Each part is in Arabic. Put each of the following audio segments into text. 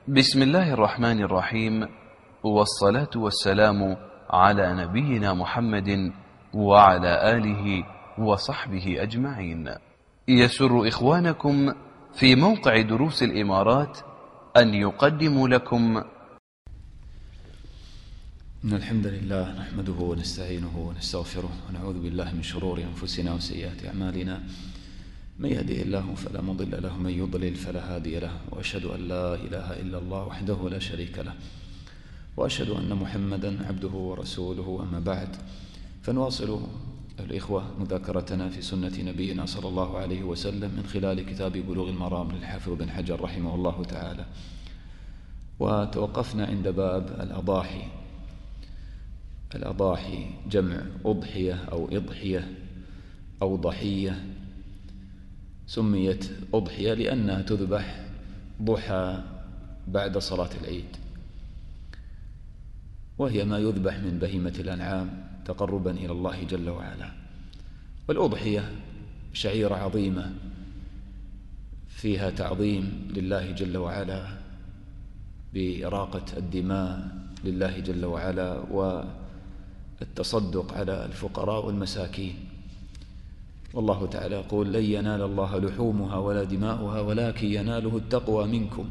بسم الله الرحمن الرحيم، والصلاة والسلام على نبينا محمد وعلى آله وصحبه أجمعين. يسر إخوانكم في موقع دروس الإمارات أن يقدموا لكم إن الحمد لله نحمده ونستعينه ونستغفره ونعوذ بالله من شرور أنفسنا وسيئات أعمالنا. من يهده الله فلا مضل له، من يضلل فلا هادي له، وأشهد أن لا إله إلا الله وحده لا شريك له، وأشهد أن محمدا عبده ورسوله. أما بعد، فنواصل الإخوة مذاكرتنا في سنة نبينا صلى الله عليه وسلم من خلال كتاب بلوغ المرام للحافظ بن حجر رحمه الله تعالى، وتوقفنا عند باب الأضاحي. الأضاحي جمع أضحية أو إضحية أو ضحية. سميت أضحية لأنها تذبح ضحى بعد صلاة العيد، وهي ما يذبح من بهيمة الأنعام تقربا إلى الله جل وعلا. والأضحية شعيرة عظيمة فيها تعظيم لله جل وعلا بإراقة الدماء لله جل وعلا، والتصدق على الفقراء والمساكين. والله تعالى يقول: لن ينال الله لحومها ولا دماؤها ولكن يناله التقوى منكم.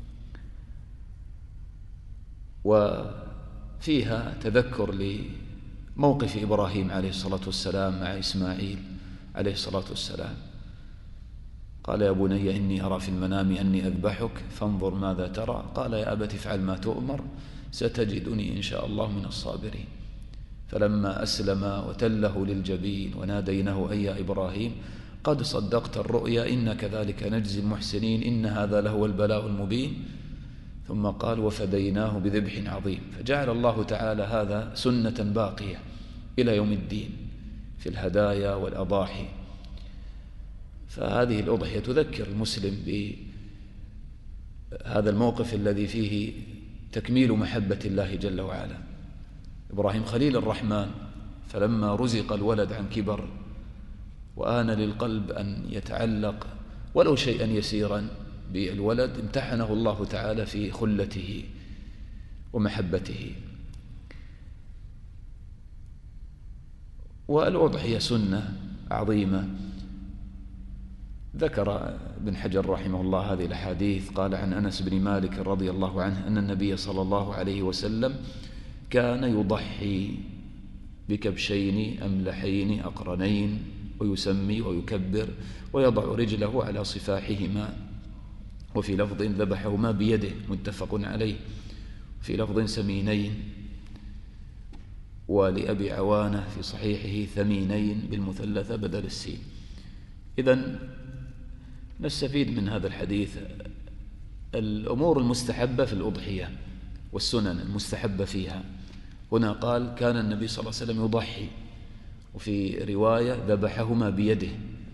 وفيها تذكر لموقف إبراهيم عليه الصلاة والسلام مع إسماعيل عليه الصلاة والسلام. قال: يا بني إني أرى في المنام أني أذبحك فانظر ماذا ترى. قال: يا أبت افعل ما تؤمر ستجدني إن شاء الله من الصابرين. فلما أسلم وتله للجبين وناديناه أي يا إبراهيم قد صدقت الرؤيا إنا كذلك نجزي المحسنين إن هذا لهو البلاء المبين. ثم قال: وفديناه بذبح عظيم. فجعل الله تعالى هذا سنة باقية إلى يوم الدين في الهدايا والأضاحي. فهذه الأضحية تذكر المسلم بهذا الموقف الذي فيه تكميل محبة الله جل وعلا. إبراهيم خليل الرحمن، فلما رزق الولد عن كبر وآن للقلب أن يتعلق ولو شيئا يسيرا بالولد، امتحنه الله تعالى في خلته ومحبته. والأضحية سنة عظيمة. ذكر ابن حجر رحمه الله هذه الأحاديث. قال عن أنس بن مالك رضي الله عنه أن النبي صلى الله عليه وسلم كان يضحي بكبشين أملحين أقرنين، ويسمي ويكبر ويضع رجله على صفاحهما، وفي لفظ ذبحهما بيده متفق عليه، في لفظ سمينين، ولأبي عوانة في صحيحه ثمينين بالمثلثة بدل السين. إذن نستفيد من هذا الحديث الأمور المستحبة في الأضحية والسنن المستحبة فيها. هنا قال: كان النبي صلى الله عليه وسلم يضحي، وفي رواية ذبحهما بيده.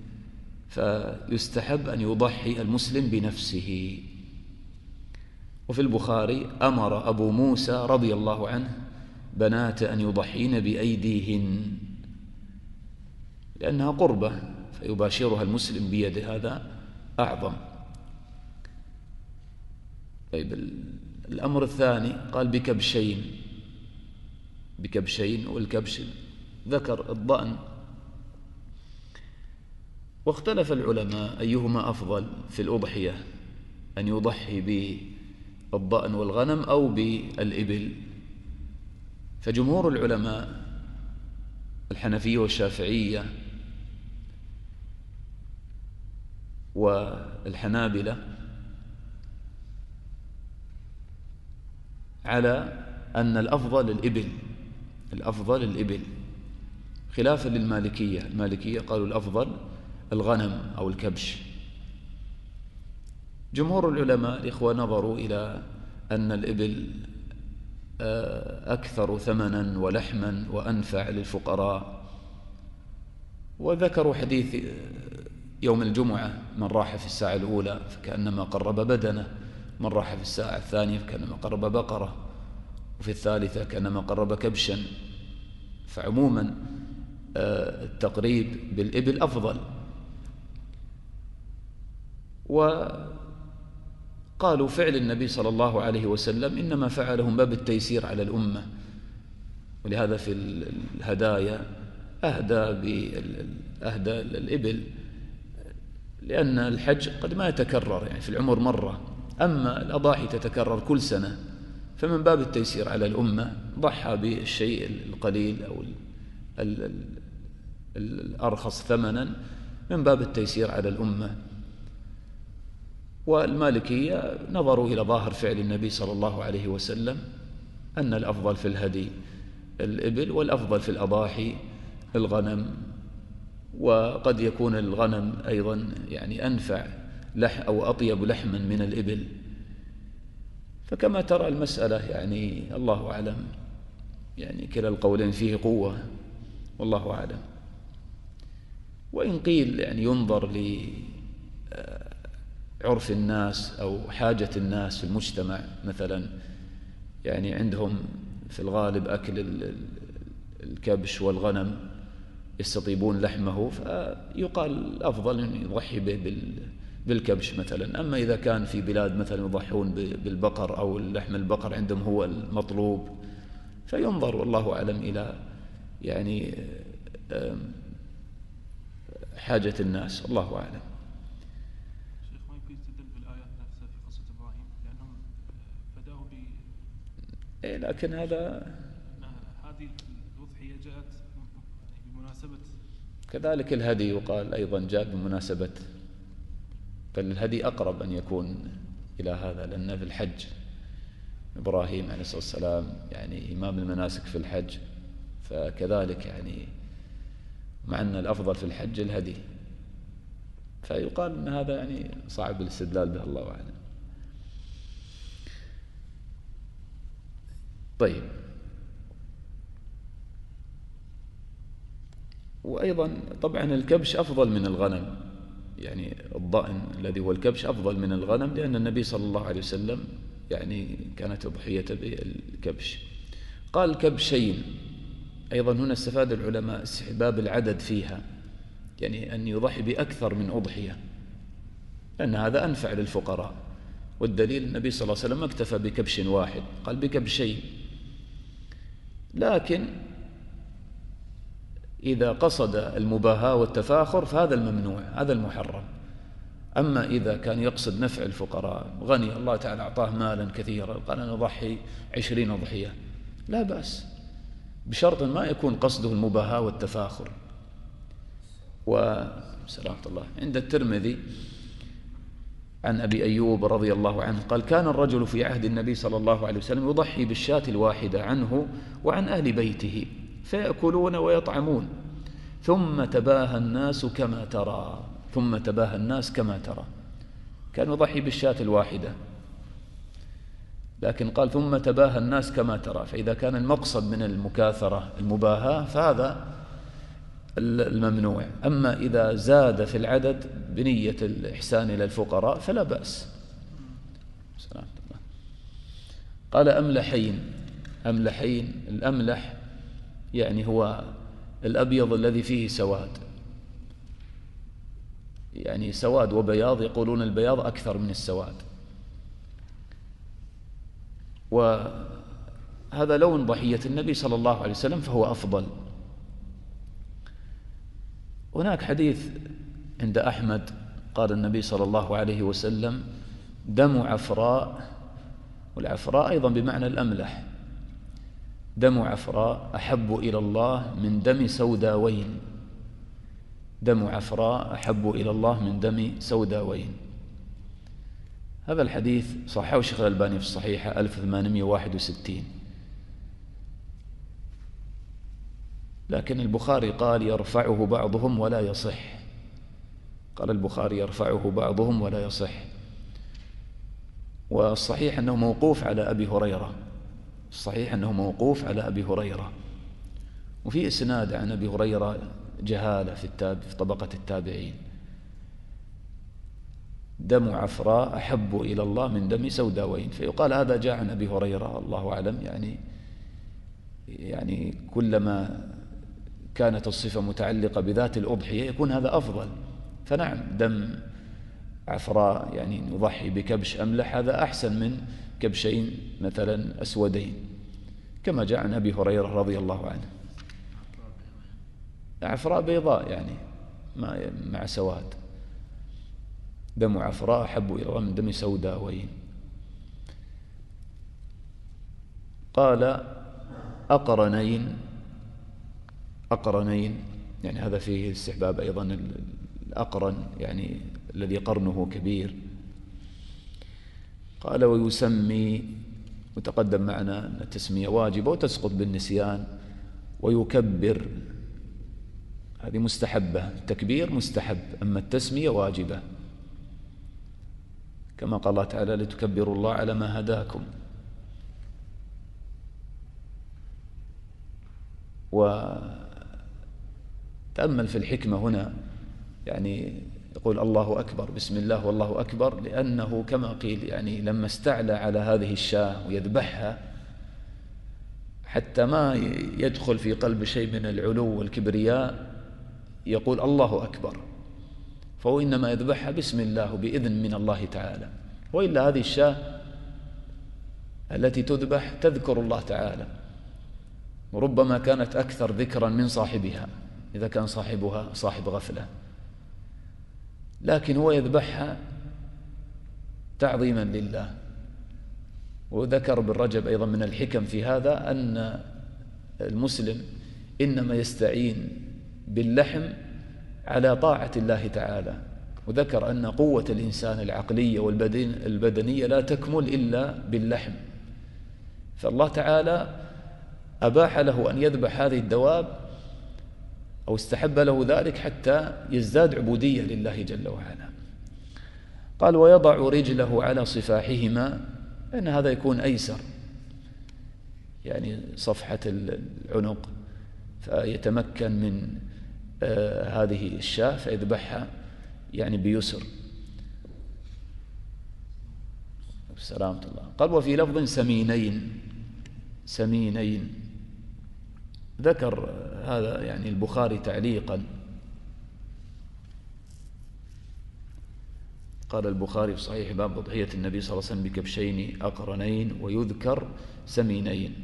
فيستحب أن يضحي المسلم بنفسه. وفي البخاري: أمر أبو موسى رضي الله عنه بنات أن يضحين بأيديهن، لأنها قربة فيباشرها المسلم بيده، هذا أعظم. طيب، الأمر الثاني قال بكبشين، والكبش ذكر الضأن. واختلف العلماء أيهما أفضل في الأضحية، أن يضحي بالضأن والغنم أو بالإبل. فجمهور العلماء الحنفية والشافعية والحنابلة على أن الأفضل الإبل، خلافا للمالكية. المالكية قالوا الأفضل الغنم أو الكبش. جمهور العلماء الإخوة نظروا إلى أن الإبل أكثر ثمنا ولحما وأنفع للفقراء. وذكروا حديث يوم الجمعة: من راح في الساعة الأولى فكأنما قرب بدنه، من راح في الساعة الثانية فكأنما قرب بقرة، وفي الثالثة كأنما قرب كبشا. فعموما التقريب بالإبل أفضل. وقال قالوا فعل النبي صلى الله عليه وسلم إنما فعله من باب التيسير على الأمة، ولهذا في الهدايا أهدى الإبل، لأن الحج قد ما يتكرر يعني في العمر مرة، أما الأضاحي تتكرر كل سنة، فمن باب التيسير على الأمة ضحى بالشيء القليل أو الأرخص ثمنا من باب التيسير على الأمة. والمالكية نظروا إلى ظاهر فعل النبي صلى الله عليه وسلم أن الأفضل في الهدي الإبل والأفضل في الأضاحي الغنم، وقد يكون الغنم أيضا يعني أنفع أو أطيب لحما من الإبل. فكما ترى المسألة يعني الله أعلم، يعني كلا القولين فيه قوة والله أعلم. وإن قيل يعني ينظر لعرف الناس أو حاجة الناس في المجتمع، مثلا يعني عندهم في الغالب أكل الكبش والغنم يستطيبون لحمه، فيقال الأفضل أن يضحي به بالكبش مثلا. أما إذا كان في بلاد مثلا يضحون بالبقر أو لحم البقر عندهم هو المطلوب، فينظر والله أعلم إلى يعني حاجة الناس، الله أعلم. شيخ، ما يمكن يستدل بالآيات نفسها في قصة إبراهيم لأنهم فداه لكن هذا هذه الأضحية جاءت بمناسبة، كذلك الهدي يقال أيضا جاء بمناسبة، بل الهدي أقرب أن يكون إلى هذا، لأن في الحج إبراهيم عليه الصلاة والسلام يعني إمام المناسك في الحج، فكذلك يعني مع أن الأفضل في الحج الهدي، فيقال أن هذا يعني صعب الاستدلال به، الله أعلم. طيب، وأيضا طبعا الكبش أفضل من الغنم، يعني الضأن الذي هو الكبش أفضل من الغنم، لأن النبي صلى الله عليه وسلم يعني كانت أضحيته بالكبش. قال الكبشين، أيضا هنا استفاد العلماء استحباب العدد فيها، يعني أن يضحي بأكثر من أضحية، لأن هذا أنفع للفقراء. والدليل النبي صلى الله عليه وسلم اكتفى بكبش واحد، قال بكبشين. لكن إذا قصد المباهاة والتفاخر فهذا الممنوع، هذا المحرم. أما إذا كان يقصد نفع الفقراء، غني الله تعالى أعطاه مالا كثيرا، قال أنا أضحي 20 أضحية، لا بأس، بشرط ما يكون قصده المباهاة والتفاخر. وسلامة الله عند الترمذي عن أبي أيوب رضي الله عنه قال كان الرجل في عهد النبي صلى الله عليه وسلم يضحي بالشاة الواحدة عنه وعن أهل بيته فيأكلون ويطعمون، ثم تباهى الناس كما ترى، ثم تباهى الناس كما ترى. كان يضحي بالشاة الواحدة، لكن قال ثم تباهى الناس كما ترى، فإذا كان المقصد من المكاثرة المباهاة فهذا الممنوع. أما إذا زاد في العدد بنية الإحسان إلى الفقراء فلا بأس. قال أملحين. أملحين، الأملح يعني هو الأبيض الذي فيه سواد، يعني سواد وبياض، يقولون البياض أكثر من السواد، وهذا لون ضحية النبي صلى الله عليه وسلم فهو أفضل. هناك حديث عند أحمد قال النبي صلى الله عليه وسلم دم عفراء، والعفراء أيضا بمعنى الأملح، دم عفراء أحب إلى الله من دم سوداوين، دم عفراء أحب إلى الله من دم سوداوين. هذا الحديث صححه الشيخ الألباني في الصحيحة 1861، لكن البخاري قال يرفعه بعضهم ولا يصح، قال البخاري يرفعه بعضهم ولا يصح، والصحيح أنه موقوف على أبي هريرة، الصحيح أنه موقوف على أبي هريرة، وفي إسناد عن أبي هريرة جهالة في طبقة التابعين. دم عفراء أحب إلى الله من دم سوداوين، فيقال هذا جاء عن أبي هريرة، الله أعلم، يعني كلما كانت الصفة متعلقة بذات الأضحية يكون هذا أفضل. فنعم، دم عفراء يعني نضحي بكبش أملح، هذا أحسن من كبشين مثلا أسودين، كما جاء عن أبي هريرة رضي الله عنه. عفراء بيضاء يعني مع سواد، دم عفراء أحب إلى الله من دم سوداوين. قال أقرنين يعني هذا فيه استحباب أيضا، الأقرن يعني الذي قرنه كبير. قال ويسمي، وتقدم معنا أن التسمية واجبة وتسقط بالنسيان. ويكبر، هذه مستحبة، التكبير مستحب، أما التسمية واجبة، كما قال الله تعالى لتكبروا الله على ما هداكم. وتأمل في الحكمة هنا، يعني يقول الله أكبر، بسم الله والله أكبر، لأنه كما قيل يعني لما استعلى على هذه الشاة ويذبحها حتى ما يدخل في قلب شيء من العلو والكبرياء يقول الله أكبر، فهو إنما يذبحها بسم الله بإذن من الله تعالى. وإلا هذه الشاة التي تذبح تذكر الله تعالى، وربما كانت أكثر ذكرا من صاحبها إذا كان صاحبها صاحب غفلة، لكن هو يذبحها تعظيما لله. وذكر ابن رجب أيضا من الحكم في هذا أن المسلم إنما يستعين باللحم على طاعة الله تعالى، وذكر أن قوة الإنسان العقلية والبدنية لا تكمل إلا باللحم، فالله تعالى أباح له أن يذبح هذه الدواب أو استحب له ذلك حتى يزداد عبودية لله جل وعلا. قال ويضع رجله على صفاحهما، لأن هذا يكون أيسر، يعني صفحة العنق، فيتمكن من هذه الشاة فيذبحها يعني بيسر. سلامة الله. قال وفي لفظ سمينين، ذكر هذا يعني البخاري تعليقا. قال البخاري في صحيح باب أضحية النبي صلى الله عليه وسلم بكبشين أقرنين ويذكر سمينين.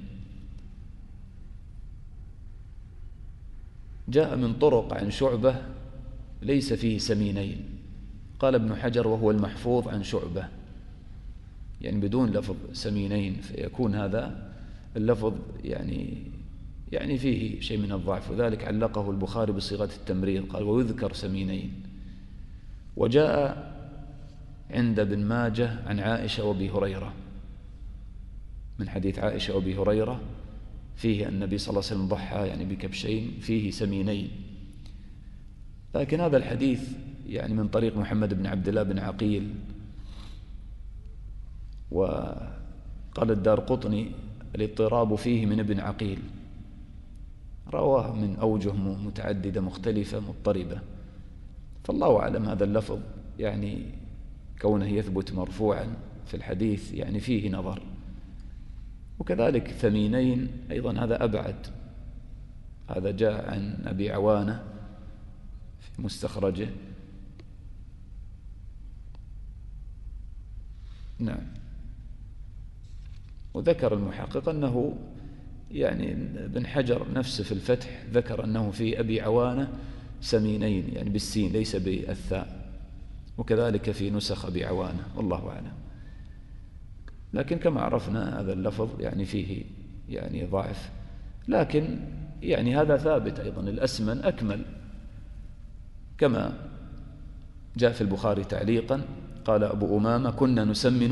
جاء من طرق عن شعبة ليس فيه سمينين، قال ابن حجر وهو المحفوظ عن شعبة، يعني بدون لفظ سمينين، فيكون هذا اللفظ يعني فيه شيء من الضعف، وذلك علقه البخاري بصيغة التمريض، قال ويذكر سمينين. وجاء عند ابن ماجه عن عائشة وابي هريرة، من حديث عائشة وابي هريرة فيه النبي صلى الله عليه وسلم ضحى يعني بكبشين فيه سمينين، لكن هذا الحديث يعني من طريق محمد بن عبد الله بن عقيل. وقال الدارقطني الاضطراب فيه من ابن عقيل، رواه من أوجه متعددة مختلفة مضطربة، فالله أعلم هذا اللفظ يعني كونه يثبت مرفوعا في الحديث يعني فيه نظر. وكذلك ثمينين أيضا هذا أبعد، هذا جاء عن أبي عوانة في مستخرجه. نعم. وذكر المحقق أنه يعني ابن حجر نفسه في الفتح ذكر أنه في أبي عوانة سمينين يعني بالسين ليس بالثاء، وكذلك في نسخ أبي عوانة، والله أعلم. لكن كما عرفنا هذا اللفظ يعني فيه يعني ضعف، لكن يعني هذا ثابت أيضا، الأسمن أكمل، كما جاء في البخاري تعليقا قال أبو أمامة كنا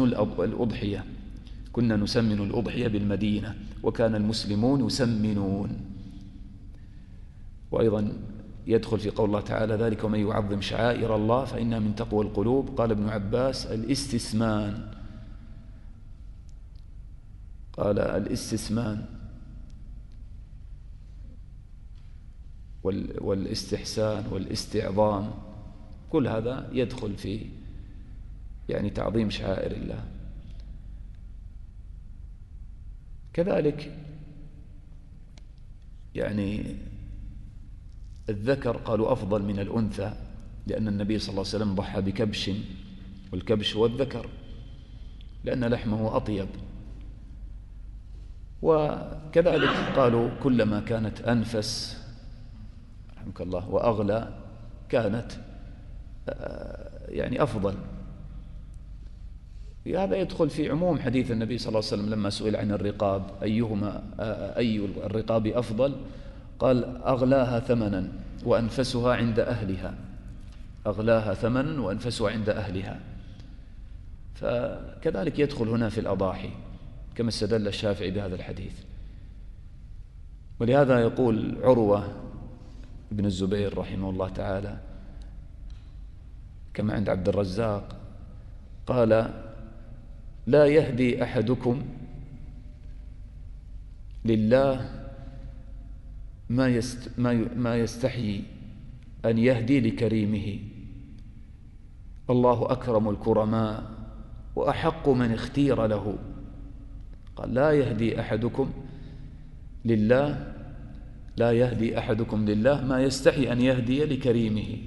نسمن الأضحية بالمدينة وكان المسلمون يسمنون. وأيضا يدخل في قول الله تعالى ذلك ومن يعظم شعائر الله فإنها من تقوى القلوب. قال ابن عباس الاستسمان، قال الاستسمان والاستحسان والاستعظام كل هذا يدخل في يعني تعظيم شعائر الله. كذلك يعني الذكر قالوا أفضل من الأنثى، لأن النبي صلى الله عليه وسلم ضحى بكبش والكبش هو الذكر لأن لحمه أطيب. وكذلك قالوا كلما كانت أنفس رحمك الله وأغلى كانت يعني أفضل. هذا يدخل في عموم حديث النبي صلى الله عليه وسلم لما سئل عن الرقاب أي الرقاب أفضل، قال أغلاها ثمنا وأنفسها عند أهلها، أغلاها ثمنا وأنفسها عند أهلها. فكذلك يدخل هنا في الأضاحي كما استدل الشافعي بهذا الحديث. ولهذا يقول عروة بن الزبير رحمه الله تعالى كما عند عبد الرزاق قال لا يهدي أحدكم لله ما يستحيي أن يهدي لكريمه، الله أكرم الكرماء وأحق من اختير له. قال لا يهدي أحدكم لله، لا يهدي أحدكم لله ما يستحي أن يهدي لكريمه.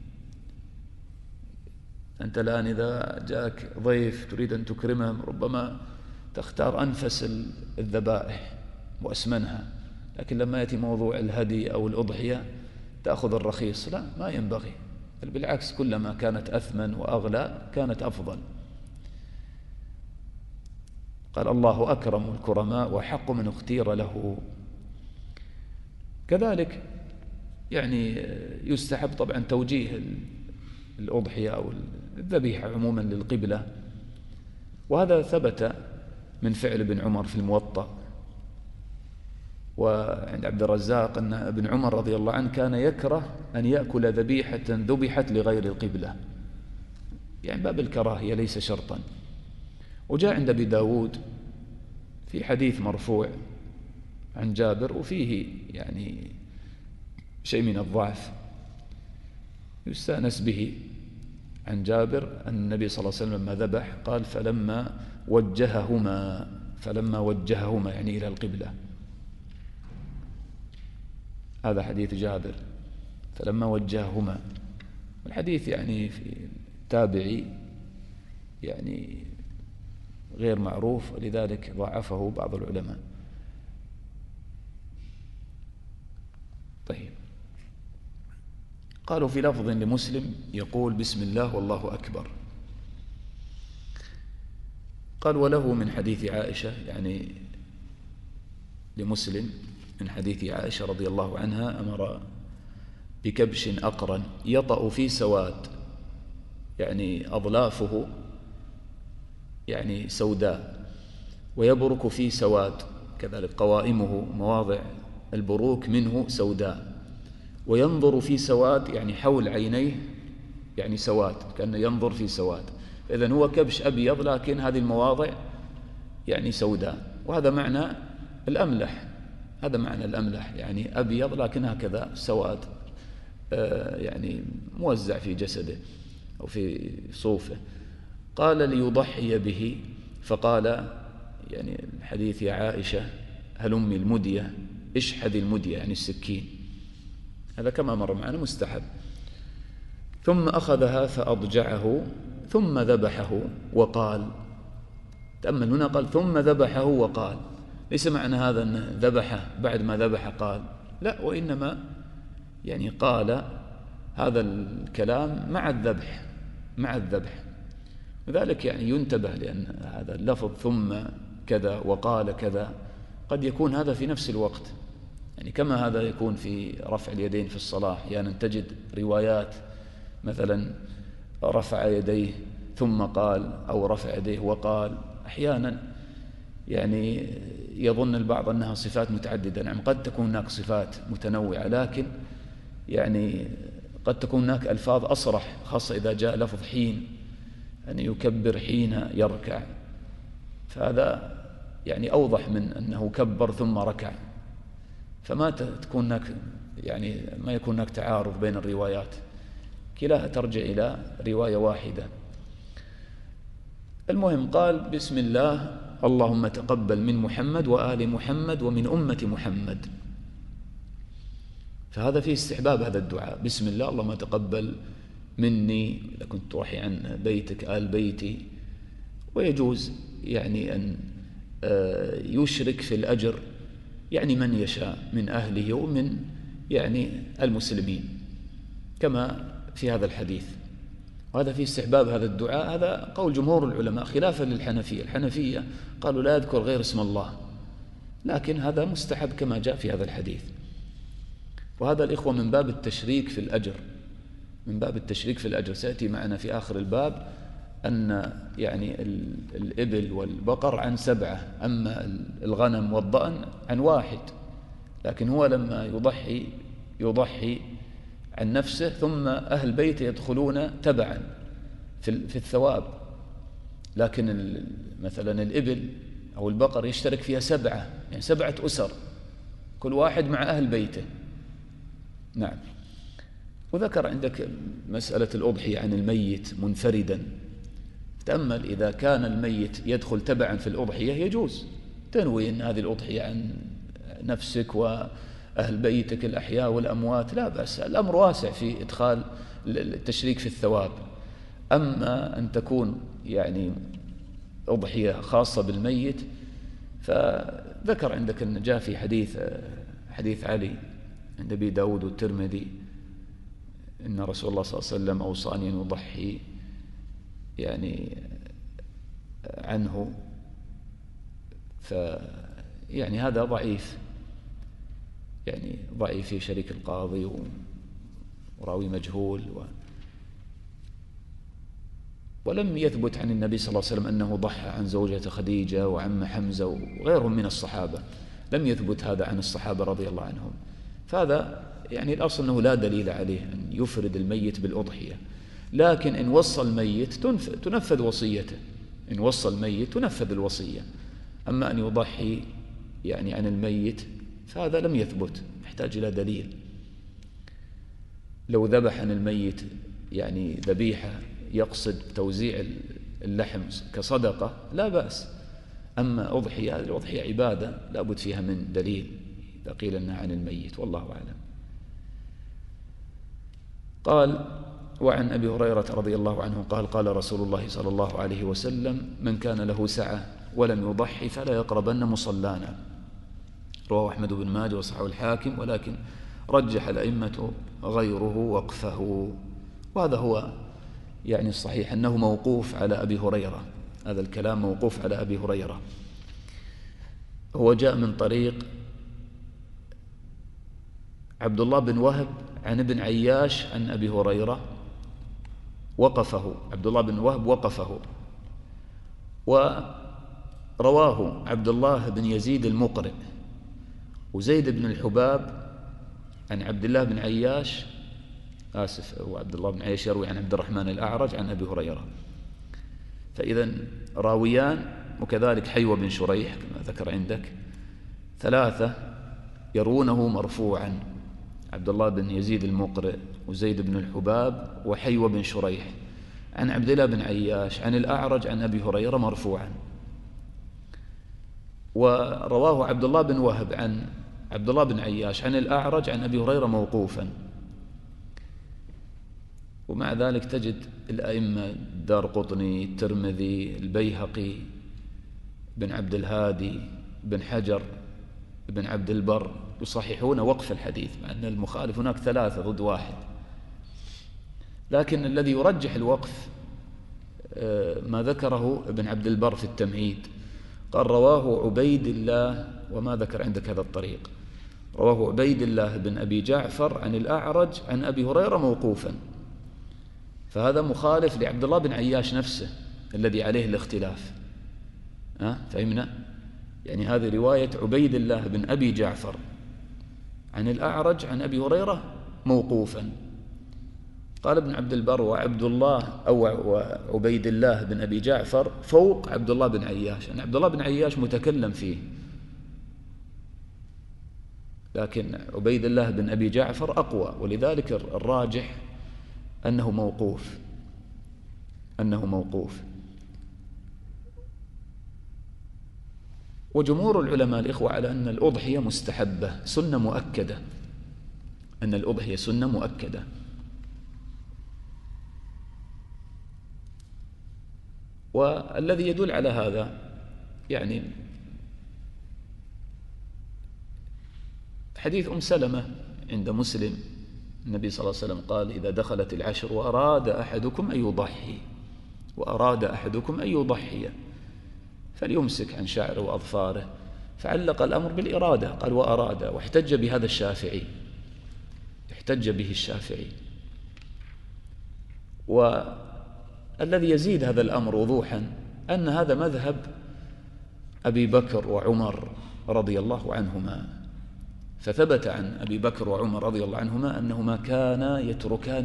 أنت الآن إذا جاءك ضيف تريد أن تكرمهم ربما تختار أنفس الذبائح وأسمنها، لكن لما يأتي موضوع الهدي أو الأضحية تأخذ الرخيص. لا، ما ينبغي، بل بالعكس كلما كانت أثمن وأغلى كانت أفضل. قال الله أكرم الكرماء وحق من اختير له. كذلك يعني يستحب طبعا توجيه الأضحية أو الذبيحة عموما للقبلة، وهذا ثبت من فعل ابن عمر في الموطأ. وعند عبد الرزاق أن ابن عمر رضي الله عنه كان يكره أن يأكل ذبيحة ذبحت لغير القبلة، يعني باب الكراهية ليس شرطا. وجاء عند أبي داود في حديث مرفوع عن جابر وفيه يعني شيء من الضعف يستأنس به عن جابر أن النبي صلى الله عليه وسلم لما ذبح قال فلما وجههما يعني إلى القبلة. هذا حديث جابر فلما وجههما. الحديث يعني في تابعي يعني غير معروف ولذلك ضعفه بعض العلماء. طيب، قالوا في لفظ لمسلم يقول بسم الله والله أكبر. قال وله من حديث عائشة، يعني لمسلم من حديث عائشة رضي الله عنها أمر بكبش أقرن يطأ في سواد، يعني أظلافه يعني سوداء، ويبرك في سواد، كذلك قوائمه مواضع البروك منه سوداء، وينظر في سواد يعني حول عينيه يعني سواد كأنه ينظر في سواد. إذن هو كبش أبيض لكن هذه المواضع يعني سوداء. وهذا معنى الأملح، هذا معنى الأملح يعني أبيض لكن هكذا سواد يعني موزع في جسده أو في صوفه. قال ليضحي به، فقال يعني الحديث يا عائشة هلمي المدية، اشحذ المدية يعني السكين، هذا كما مر معنا مستحب. ثم أخذها فأضجعه ثم ذبحه وقال، تأمل هنا قال ثم ذبحه وقال، ليس معنى هذا أنه ذبحه بعد ما ذبح قال، لا، وإنما يعني قال هذا الكلام مع الذبح. لذلك يعني ينتبه، لأن هذا اللفظ ثم كذا وقال كذا قد يكون هذا في نفس الوقت، يعني كما هذا يكون في رفع اليدين في الصلاة أحيانا تجد روايات مثلا رفع يديه ثم قال أو رفع يديه وقال. أحيانا يعني يظن البعض أنها صفات متعددة، نعم قد تكون هناك صفات متنوعة، لكن يعني قد تكون هناك ألفاظ أصرح، خاصة إذا جاء لفظ حين أن يكبر حين يركع، فهذا يعني أوضح من أنه كبر ثم ركع، فما تكون هناك يعني ما يكون هناك تعارض بين الروايات، كلاها ترجع إلى رواية واحدة. المهم قال بسم الله اللهم تقبل من محمد وآل محمد ومن أمة محمد، فهذا فيه استحباب هذا الدعاء، بسم الله اللهم تقبل مني، إذا كنت تضحي عن بيتك آل بيتي. ويجوز يعني أن يشرك في الأجر يعني من يشاء من أهله ومن يعني المسلمين كما في هذا الحديث. وهذا في استحباب هذا الدعاء، هذا قول جمهور العلماء خلافا للحنفية. الحنفية قالوا لا يذكر غير اسم الله، لكن هذا مستحب كما جاء في هذا الحديث. وهذا الإخوة من باب التشريك في الأجر، من باب التشريك في الأجر. سيأتي معنا في آخر الباب أن يعني الإبل والبقر عن 7، أما الغنم والضأن عن 1. لكن هو لما يضحي عن نفسه، ثم أهل بيته يدخلون تبعا في الثواب. لكن مثلا الإبل أو البقر يشترك فيها 7، يعني 7 أسر كل واحد مع أهل بيته. نعم. وذكر عندك مسألة الأضحية عن الميت منفردا. تأمل إذا كان الميت يدخل تبعا في الأضحية يجوز تنوي أن هذه الأضحية عن نفسك وأهل بيتك الأحياء والأموات، لا بأس، الأمر واسع في إدخال التشريك في الثواب. أما أن تكون يعني أضحية خاصة بالميت، فذكر عندك أن جاء في حديث علي عند أبي داود والترمذي إن رسول الله صلى الله عليه وسلم أوصاني أن أضحي يعني عنه، يعني هذا ضعيف، يعني ضعيف في شريك القاضي وراوي مجهول ولم يثبت عن النبي صلى الله عليه وسلم أنه ضحى عن زوجة خديجة وعم حمزة وغيرهم من الصحابة. لم يثبت هذا عن الصحابة رضي الله عنهم. فهذا يعني الأصل أنه لا دليل عليه أن يفرد الميت بالأضحية. لكن إن وصى الميت تنفذ وصيته، إن وصى الميت تنفذ الوصية. أما أن يضحي يعني عن الميت فهذا لم يثبت، يحتاج إلى دليل. لو ذبح عن الميت يعني ذبيحة يقصد توزيع اللحم كصدقة لا بأس. أما أضحية، هذه الأضحية عبادة لا بد فيها من دليل إذا قيل أنها عن الميت، والله أعلم. قال: وعن أبي هريرة رضي الله عنه قال: قال رسول الله صلى الله عليه وسلم: من كان له سعة ولم يضحي فلا يقربن مصلانا. رواه أحمد بن ماجه وصححه الحاكم، ولكن رجح الأئمة غيره وقفه. وهذا هو يعني الصحيح أنه موقوف على أبي هريرة، هذا الكلام موقوف على أبي هريرة. هو جاء من طريق عبد الله بن وهب عن ابن عياش عن أبي هريرة، وقفه عبد الله بن وهب وقفه. ورواه عبد الله بن يزيد المقرئ وزيد بن الحباب عن عبد الله بن عياش، وعبد الله بن عياش يروي عن عبد الرحمن الأعرج عن أبي هريرة. فإذا راويان، وكذلك حيوة بن شريح كما ذكر عندك، 3 يرونه مرفوعا: عبد الله بن يزيد المقرئ وزيد بن الحباب وحيوة بن شريح عن عبد الله بن عياش عن الأعرج عن أبي هريرة مرفوعا. ورواه عبد الله بن وهب عن عبد الله بن عياش عن الأعرج عن أبي هريرة موقوفا. ومع ذلك تجد الأئمة الدارقطني، الترمذي، البيهقي، بن عبد الهادي، بن حجر، بن عبد البر يصححون وقف الحديث، مع أن المخالف هناك 3 ضد 1. لكن الذي يرجح الوقف ما ذكره ابن عبد البر في التمهيد. قال: رواه عبيد الله، وما ذكر عندك هذا الطريق، رواه عبيد الله بن أبي جعفر عن الأعرج عن أبي هريرة موقوفا. فهذا مخالف لعبد الله بن عياش نفسه الذي عليه الاختلاف. فهمنا؟ يعني هذه رواية عبيد الله بن أبي جعفر عن الأعرج عن أبي هريرة موقوفا. قال ابن عبد البر: وعبد الله أو وعبيد الله بن أبي جعفر فوق عبد الله بن عياش، يعني عبد الله بن عياش متكلم فيه، لكن عبيد الله بن أبي جعفر أقوى، ولذلك الراجح أنه موقوف. وجمهور العلماء الإخوة على أن الأضحية مستحبة، سنة مؤكدة، أن الأضحية سنة مؤكدة. والذي يدل على هذا يعني حديث سلمة عند مسلم، النبي صلى الله عليه وسلم قال: إذا دخلت العشر وأراد أحدكم أن يضحي فليمسك عن شعره وأظفاره، فعلق الأمر بالإرادة، قال وأراد، واحتج بهذا الشافعي، والذي يزيد هذا الأمر وضوحا أن هذا مذهب أبي بكر وعمر رضي الله عنهما، فثبت عن أبي بكر وعمر رضي الله عنهما أنهما كانا يتركان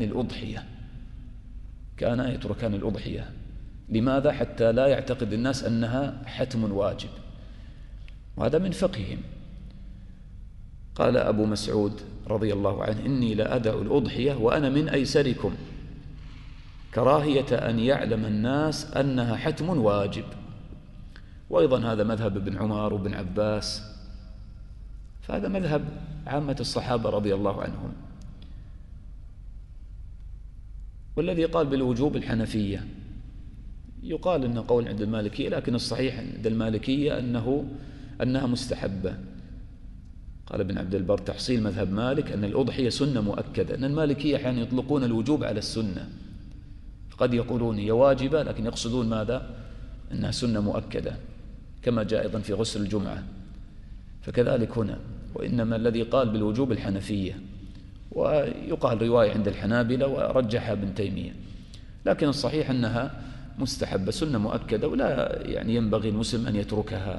الأضحية. لماذا؟ حتى لا يعتقد الناس أنها حتم واجب، وهذا من فقههم. قال أبو مسعود رضي الله عنه: إني لا أدع الأضحية وأنا من أيسركم، كراهية أن يعلم الناس أنها حتم واجب. وأيضا هذا مذهب ابن عمر وابن عباس، فهذا مذهب عامة الصحابة رضي الله عنهم. والذي قال بالوجوب الحنفية، يقال أنه قول عند المالكية، لكن الصحيح عند المالكية أنها مستحبة. قال ابن عبد البر: تحصيل مذهب مالك أن الأضحية سنة مؤكدة، أن المالكية أحيانا يطلقون الوجوب على السنة، قد يقولون هي واجبة لكن يقصدون ماذا؟ أنها سنة مؤكدة، كما جاء أيضا في غسل الجمعة. فكذلك هنا، وإنما الذي قال بالوجوب الحنفية، ويقال رواية عند الحنابلة ورجحها ابن تيمية، لكن الصحيح أنها مستحبة سنة مؤكدة، ولا يعني ينبغي المسلم أن يتركها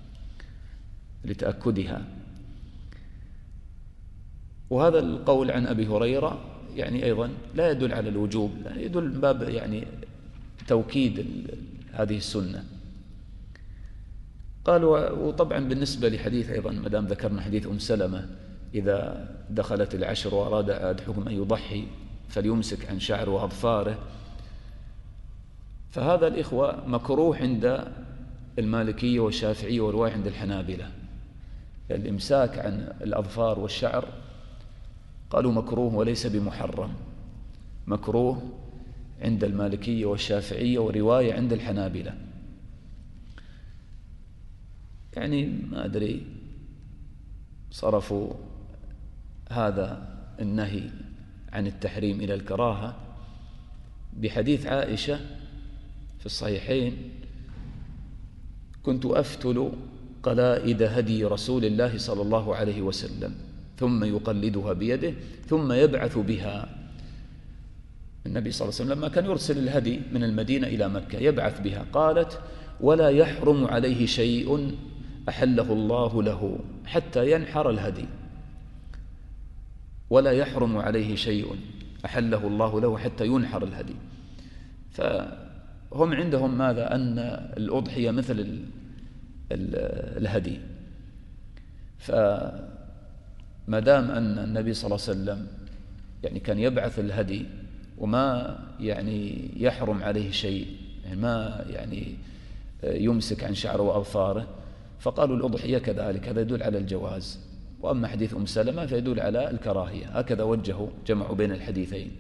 لتأكدها. وهذا القول عن أبي هريرة يعني أيضا لا يدل على الوجوب، يدل من باب يعني توكيد هذه السنة. قال: وطبعا بالنسبة لحديث أيضا ما دام ذكرنا حديث سلمة: إذا دخلت العشر وأراد أحدكم أن يضحي فليمسك عن شعره وأظفاره، فهذا الإخوة مكروه عند المالكية والشافعية ورواية عند الحنابلة. الإمساك عن الأظفار والشعر قالوا مكروه وليس بمحرم، مكروه عند المالكية والشافعية ورواية عند الحنابلة. يعني ما أدري صرفوا هذا النهي عن التحريم إلى الكراهة بحديث عائشة في الصحيحين: كنت أفتل قلائد هدي رسول الله صلى الله عليه وسلم ثم يقلدها بيده ثم يبعث بها. النبي صلى الله عليه وسلم لما كان يرسل الهدي من المدينة إلى مكة يبعث بها. قالت: ولا يحرم عليه شيء أحله الله له حتى ينحر الهدي، ولا يحرم عليه شيء أحله الله له حتى ينحر الهدي. فهم عندهم ماذا؟ أن الأضحية مثل الهدي، فما دام أن النبي صلى الله عليه وسلم يعني كان يبعث الهدي وما يعني يحرم عليه شيء، يعني ما يعني يمسك عن شعره وأظفاره، فقالوا الأضحية كذلك، هذا يدل على الجواز. وأما حديث سلمة فيدل على الكراهية. هكذا وجهوا جمعوا بين الحديثين.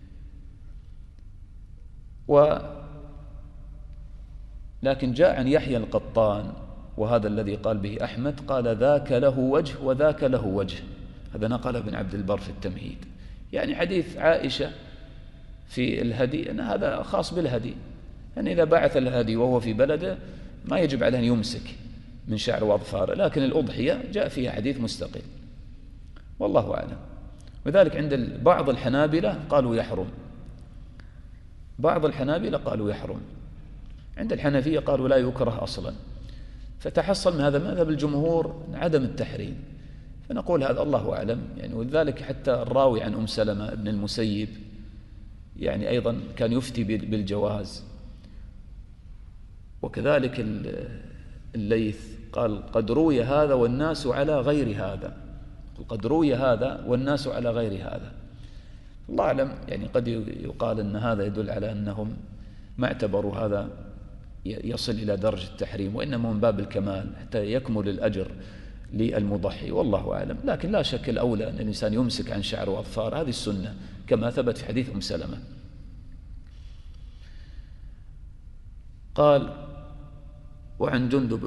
لكن جاء عن يحيى القطان، وهذا الذي قال به أحمد، قال: ذاك له وجه وذاك له وجه. هذا نقل ابن عبد البر في التمهيد. يعني حديث عائشة في الهدي أن هذا خاص بالهدي، يعني إذا بعث الهدي وهو في بلده ما يجب عليه أن يمسك من شعر وأظفاره، لكن الأضحية جاء فيها حديث مستقل، والله أعلم. وذلك عند بعض الحنابلة قالوا يحرم، بعض الحنابلة قالوا يحرم، عند الحنفية قالوا لا يكره أصلا. فتحصل من هذا مذهب الجمهور عدم التحريم، فنقول هذا الله أعلم. يعني ولذلك حتى الراوي عن سلمة ابن المسيب يعني أيضا كان يفتي بالجواز، وكذلك الليث قال: قد روي هذا والناس على غير هذا، قد روي هذا والناس على غير هذا. الله أعلم، يعني قد يقال أن هذا يدل على أنهم ما اعتبروا هذا يصل إلى درجة التحريم، وإنما من باب الكمال حتى يكمل الأجر للمضحي، والله أعلم. لكن لا شك الأولى أن الإنسان يمسك عن شعره وأظفاره، هذه السنة كما ثبت في حديث سلمة. قال: وعن جندب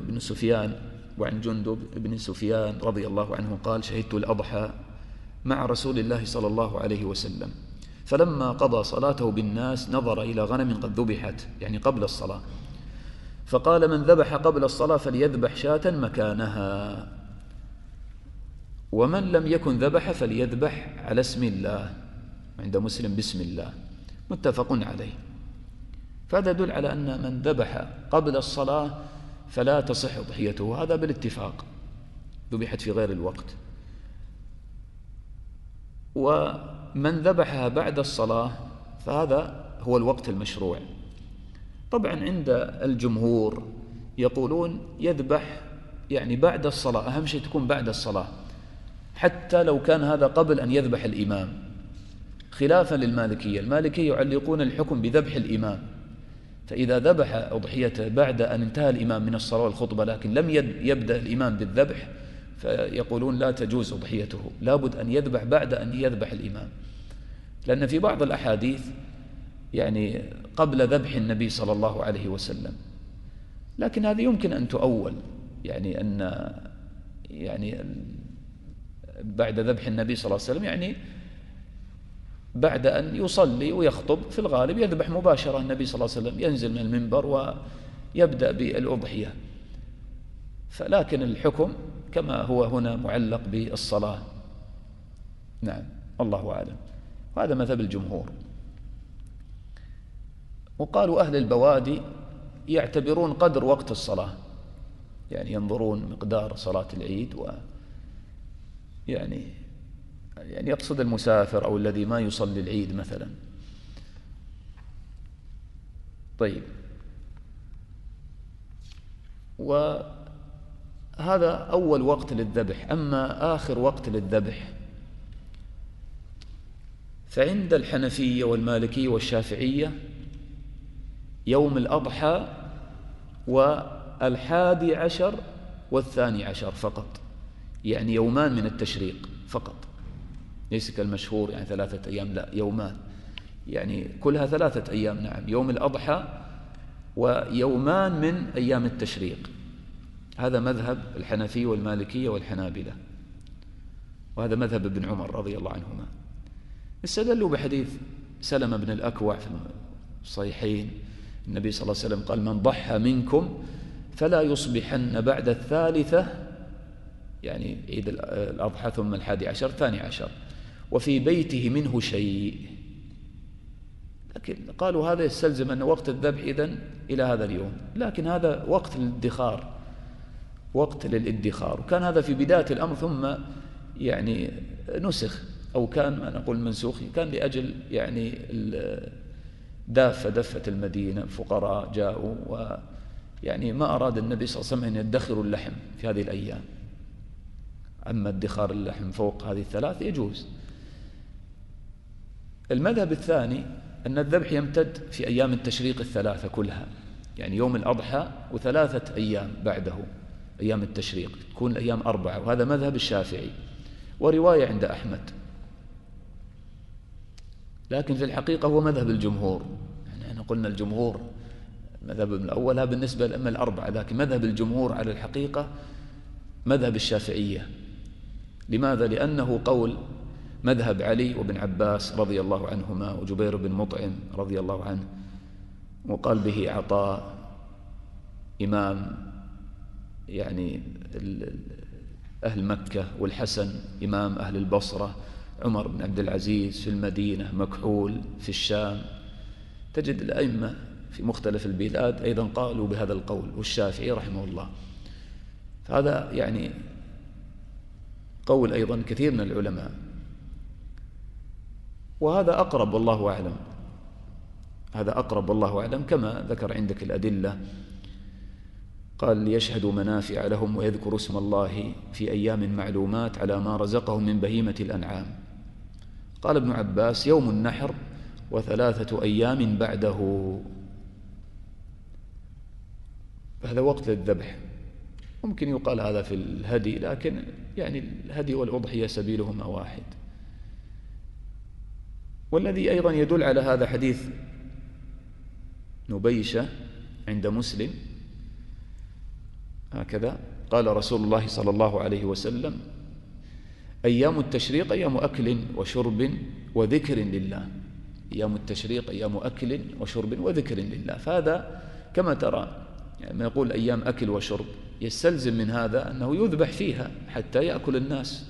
بن سفيان رضي الله عنه قال: شهدت الأضحى مع رسول الله صلى الله عليه وسلم، فلما قضى صلاته بالناس نظر إلى غنم قد ذبحت، يعني قبل الصلاة، فقال: من ذبح قبل الصلاة فليذبح شاة مكانها، ومن لم يكن ذبح فليذبح على اسم الله، عند مسلم بسم الله، متفق عليه. فهذا يدل على أن من ذبح قبل الصلاة فلا تصح أضحيته، هذا بالاتفاق، ذبحت في غير الوقت. ومن ذبحها بعد الصلاة فهذا هو الوقت المشروع. طبعا عند الجمهور يقولون يذبح يعني بعد الصلاة، أهم شيء تكون بعد الصلاة، حتى لو كان هذا قبل أن يذبح الإمام، خلافا للمالكية. المالكية يعلقون الحكم بذبح الإمام، فإذا ذبح أضحيته بعد أن انتهى الإمام من الصلاة والخطبة لكن لم يبدأ الإمام بالذبح، فيقولون لا تجوز أضحيته، لابد أن يذبح بعد أن يذبح الإمام، لأن في بعض الأحاديث يعني قبل ذبح النبي صلى الله عليه وسلم، لكن هذه يمكن أن تؤول، يعني أن يعني بعد ذبح النبي صلى الله عليه وسلم يعني بعد أن يصلي ويخطب في الغالب يذبح مباشرة النبي صلى الله عليه وسلم، ينزل من المنبر ويبدأ بالأضحية، فلكن الحكم كما هو هنا معلق بالصلاة. نعم، الله أعلم. وهذا مذهب الجمهور. وقالوا أهل البوادي يعتبرون قدر وقت الصلاة، يعني ينظرون مقدار صلاة العيد يعني يقصد المسافر أو الذي ما يصلي العيد مثلا. طيب، وهذا أول وقت للذبح. أما آخر وقت للذبح فعند الحنفية والمالكية والشافعية يوم الأضحى وال11 وال12 فقط، يعني يومان من التشريق فقط، ليس كالمشهور يعني 3 أيام، لا، يومان، يعني كلها 3 أيام. نعم، يوم الأضحى ويومان من أيام التشريق. هذا مذهب الحنفية والمالكية والحنابلة، وهذا مذهب ابن عمر رضي الله عنهما. استدلوا بحديث سلمة بن الأكوع في الصحيحين، النبي صلى الله عليه وسلم قال: من ضحى منكم فلا يصبحن بعد 3، يعني عيد الأضحى ثم 11 12، وفي بيته منه شيء. لكن قالوا هذا يستلزم أن وقت الذبح إذن إلى هذا اليوم، لكن هذا وقت للادخار، وقت للادخار، وكان هذا في بداية الأمر ثم يعني نسخ، أو كان ما نقول منسوخ، كان لأجل يعني دفة المدينة، الفقراء جاءوا ويعني ما أراد النبي صلى الله عليه وسلم أن يدخروا اللحم في هذه الأيام. أما ادخار اللحم فوق هذه 3 يجوز. المذهب الثاني أن الذبح يمتد في أيام التشريق 3 كلها، يعني يوم الأضحى و3 أيام بعده أيام التشريق، تكون الأيام 4، وهذا مذهب الشافعي ورواية عند أحمد، لكن في الحقيقة هو مذهب الجمهور. يعني احنا قلنا الجمهور مذهب الأول، هذا بالنسبة للأئمة ال4، لكن مذهب الجمهور على الحقيقة مذهب الشافعية. لماذا؟ لأنه قول مذهب علي وابن عباس رضي الله عنهما وجبير بن مطعم رضي الله عنه، وقال به عطاء إمام يعني أهل مكة، والحسن إمام أهل البصرة، عمر بن عبد العزيز في المدينة، مكحول في الشام. تجد الأئمة في مختلف البلاد أيضا قالوا بهذا القول، والشافعي رحمه الله. فهذا يعني قول أيضا كثير من العلماء، وهذا أقرب والله أعلم، هذا أقرب والله أعلم، كما ذكر عندك الأدلة. قال: ليشهدوا منافع لهم ويذكروا اسم الله في أيام معلومات على ما رزقهم من بهيمة الأنعام. قال ابن عباس: يوم النحر و3 أيام بعده. هذا وقت للذبح. ممكن يقال هذا في الهدي، لكن يعني الهدي والأضحية سبيلهما واحد. والذي أيضا يدل على هذا حديث نبيشة عند مسلم هكذا قال رسول الله صلى الله عليه وسلم: أيام التشريق أيام أكل وشرب وذكر لله. أيام التشريق أيام أكل وشرب وذكر لله. فهذا كما ترى يعني ما يقول أيام أكل وشرب يستلزم من هذا أنه يذبح فيها حتى يأكل الناس.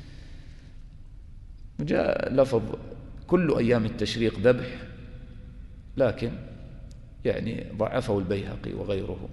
جاء لفظ كل أيام التشريق ذبح، لكن يعني ضعفه البيهقي وغيره.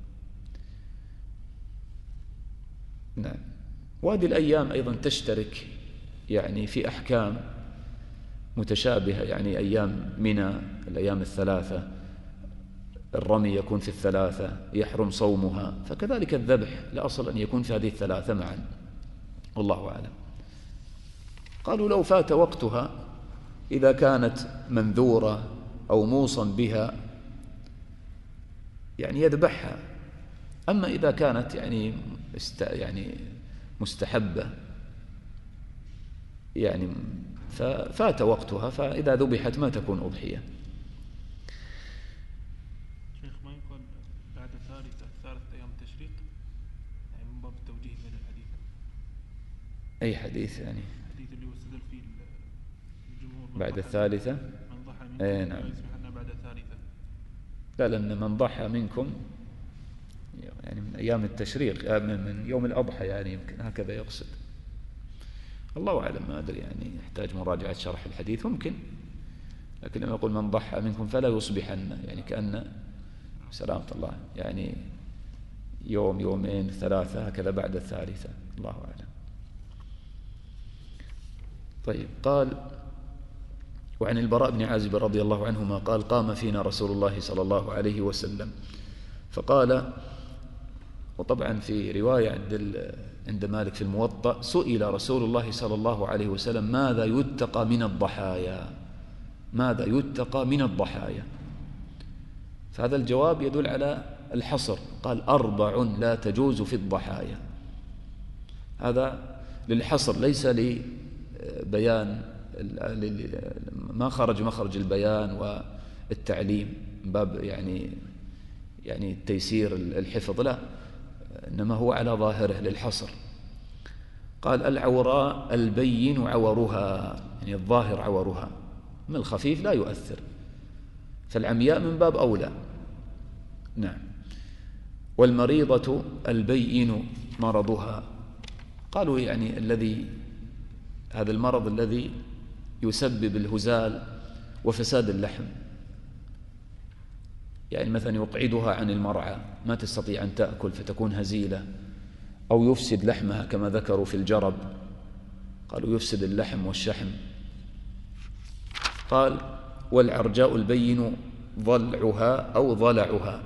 نعم. وهذه الأيام أيضا تشترك يعني في أحكام متشابهة، يعني أيام منى الأيام الثلاثة، الرمي يكون في الثلاثة، يحرم صومها، فكذلك الذبح الأصل أن يكون في هذه الثلاثة معا، والله أعلم. قالوا لو فات وقتها إذا كانت منذورة أو موصى بها يعني يذبحها، أما إذا كانت يعني مستحبة يعني ففات وقتها، فإذا ذبحت ما تكون أضحية. شيخ ما يقول بعد ثالث أيام التشريق يعني من باب التوجيه بين الحديث؟ أي حديث يعني؟ الحديث اللي استدل فيه الجمهور بعد الثالثة؟ من ضحى منكم نعم. يصبحن بعد الثالثة. لا، لأن من ضحى منكم يعني من أيام التشريق من يوم الأضحى، يعني يمكن هكذا يقصد. الله أعلم، ما أدري، يعني يحتاج مراجعة شرح الحديث ممكن. لكن لما يقول من ضحى منكم فلا يصبحن، يعني كأن سلامة الله يعني يوم يومين ثلاثة هكذا بعد الثالثة، الله أعلم. طيب. قال: وعن البراء بن عازب رضي الله عنهما قال: قام فينا رسول الله صلى الله عليه وسلم فقال، وطبعا في رواية عند مالك في الموطأ: سئل رسول الله صلى الله عليه وسلم ماذا يتقى من الضحايا، ماذا يتقى من الضحايا؟ فهذا الجواب يدل على الحصر. قال: 4 لا تجوز في الضحايا. هذا للحصر، ليس لبيان، ما خرج مخرج البيان والتعليم باب يعني تيسير الحفظ، لا، إنما هو على ظاهره للحصر. قال: العوراء البين عورها، يعني الظاهر عورها، من الخفيف لا يؤثر، فالعمياء من باب أولى. نعم. والمريضة البين مرضها. قالوا يعني هذا المرض الذي يسبب الهزال وفساد اللحم، يعني مثلا يقعدها عن المرعى، ما تستطيع أن تأكل فتكون هزيلة، أو يفسد لحمها كما ذكروا في الجرب، قالوا يفسد اللحم والشحم. قال: والعرجاء البين ضلعها أو ضلعها.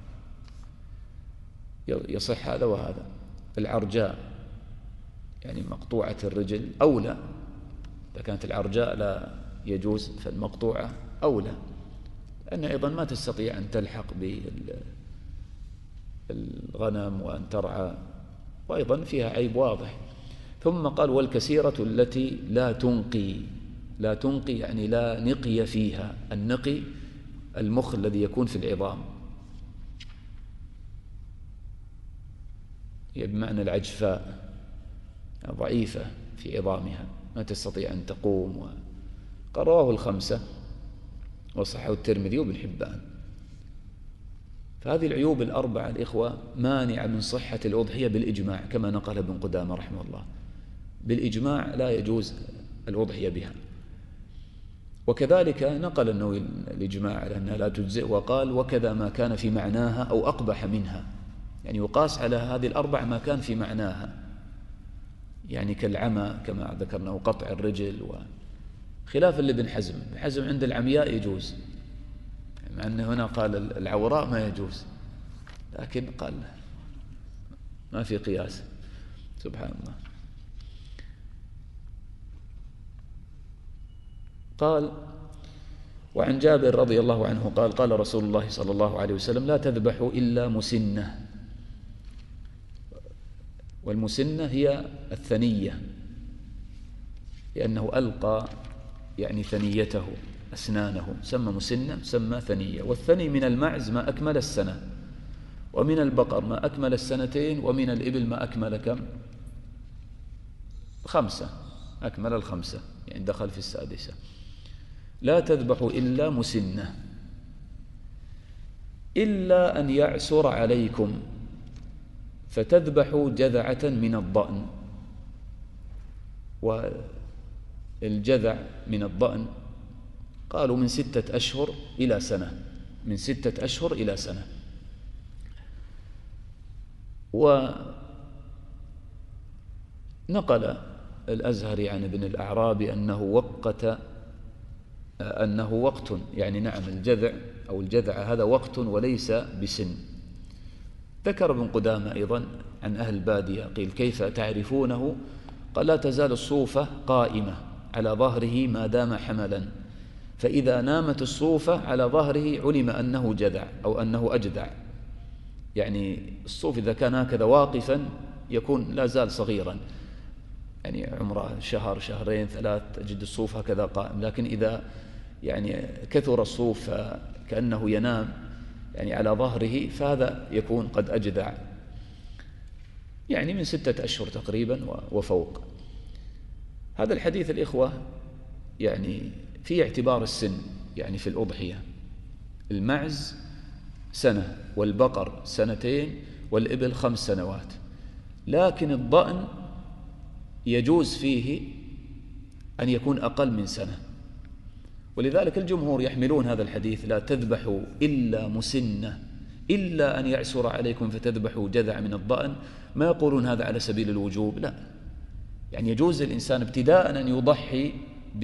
يصح هذا وهذا. العرجاء يعني مقطوعة الرجل أولى، إذا كانت العرجاء لا يجوز فالمقطوعة أولى، لأن أيضا ما تستطيع أن تلحق بالغنم وأن ترعى، وأيضا فيها عيب واضح. ثم قال: والكسيرة التي لا تنقي. لا تنقي يعني لا نقي فيها. النقي المخ الذي يكون في العظام، يعني بمعنى العجفاء، ضعيفة في عظامها ما تستطيع أن تقوم. رواه الخمسة وصححه الترمذي وابن حبان. فهذه العيوب الأربعة الإخوة مانعة من صحة الأضحية بالإجماع، كما نقل ابن قدامة رحمه الله، بالإجماع لا يجوز الأضحية بها. وكذلك نقل النووي الإجماع على أنها لا تجزئ، وقال: وكذا ما كان في معناها أو أقبح منها، يعني يقاس على هذه الأربع ما كان في معناها، يعني كالعمى كما ذكرنا، وقطع الرجل، خلاف لابن حزم. ابن حزم عند العمياء يجوز، مع أنه هنا قال العوراء ما يجوز، لكن قال ما في قياس. سبحان الله. قال: وعن جابر رضي الله عنه قال: قال رسول الله صلى الله عليه وسلم: لا تذبحوا إلا مسنة. والمسنة هي الثنية، لأنه ألقى يعني ثنيته أسنانه سمى مسنة، سمى ثنية. والثني من المعز ما أكمل السنة، ومن البقر ما أكمل السنتين، ومن الإبل ما أكمل كم؟ 5، أكمل 5، يعني دخل في 6. لا تذبحوا إلا مسنة إلا أن يعسر عليكم فتذبحوا جذعة من الضأن. والجذع من الضأن قالوا من 6 أشهر إلى سنة، من 6 أشهر إلى سنة. ونقل الأزهري عن ابن الأعرابي أنه وقت، يعني نعم الجذع أو الجذع هذا وقت وليس بسن. ذكر ابن قدامة أيضا عن أهل البادية، قيل كيف تعرفونه؟ قال لا تزال الصوفة قائمة على ظهره ما دام حملا، فإذا نامت الصوفة على ظهره علم أنه جذع أو أنه أجدع. يعني الصوف إذا كان هكذا واقفا يكون لا زال صغيرا، يعني عمره 1 2 3 تجد الصوف هكذا قائم. لكن إذا يعني كثر الصوف كأنه ينام يعني على ظهره فهذا يكون قد أجدع، يعني من 6 أشهر تقريبا وفوق. هذا الحديث الإخوة يعني في اعتبار السن، يعني في الأضحية المعز 1 سنة، والبقر 2 سنين، والإبل 5 سنوات. لكن الضأن يجوز فيه أن يكون أقل من 1 سنة، ولذلك الجمهور يحملون هذا الحديث لا تذبحوا إلا مسنة إلا أن يعسر عليكم فتذبحوا جذع من الضأن. ما يقولون هذا على سبيل الوجوب، لا، يعني يجوز للإنسان ابتداء أن يضحي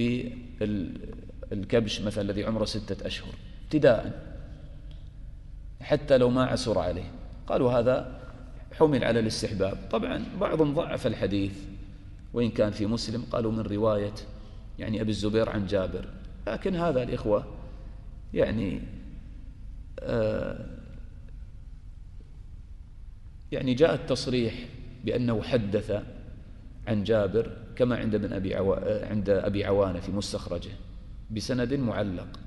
بالكبش مثلا الذي عمره 6 أشهر ابتداء حتى لو ما عسر عليه. قالوا هذا حمل على الاستحباب. طبعا بعضهم ضعف الحديث وإن كان في مسلم، قالوا من رواية يعني أبي الزبير عن جابر، لكن هذا الإخوة يعني يعني جاء التصريح بأنه حدث عن جابر كما عند أبي عوانة في مستخرجه بسند معلق.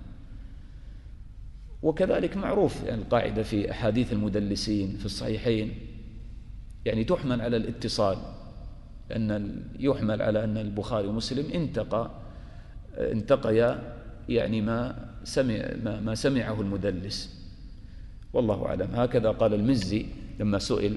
وكذلك معروف يعني القاعدة في أحاديث المدلسين في الصحيحين يعني تحمل على الاتصال، لأن يحمل على أن البخاري ومسلم انتقيا يعني ما سمعه المدلس، والله أعلم. هكذا قال المزي لما سئل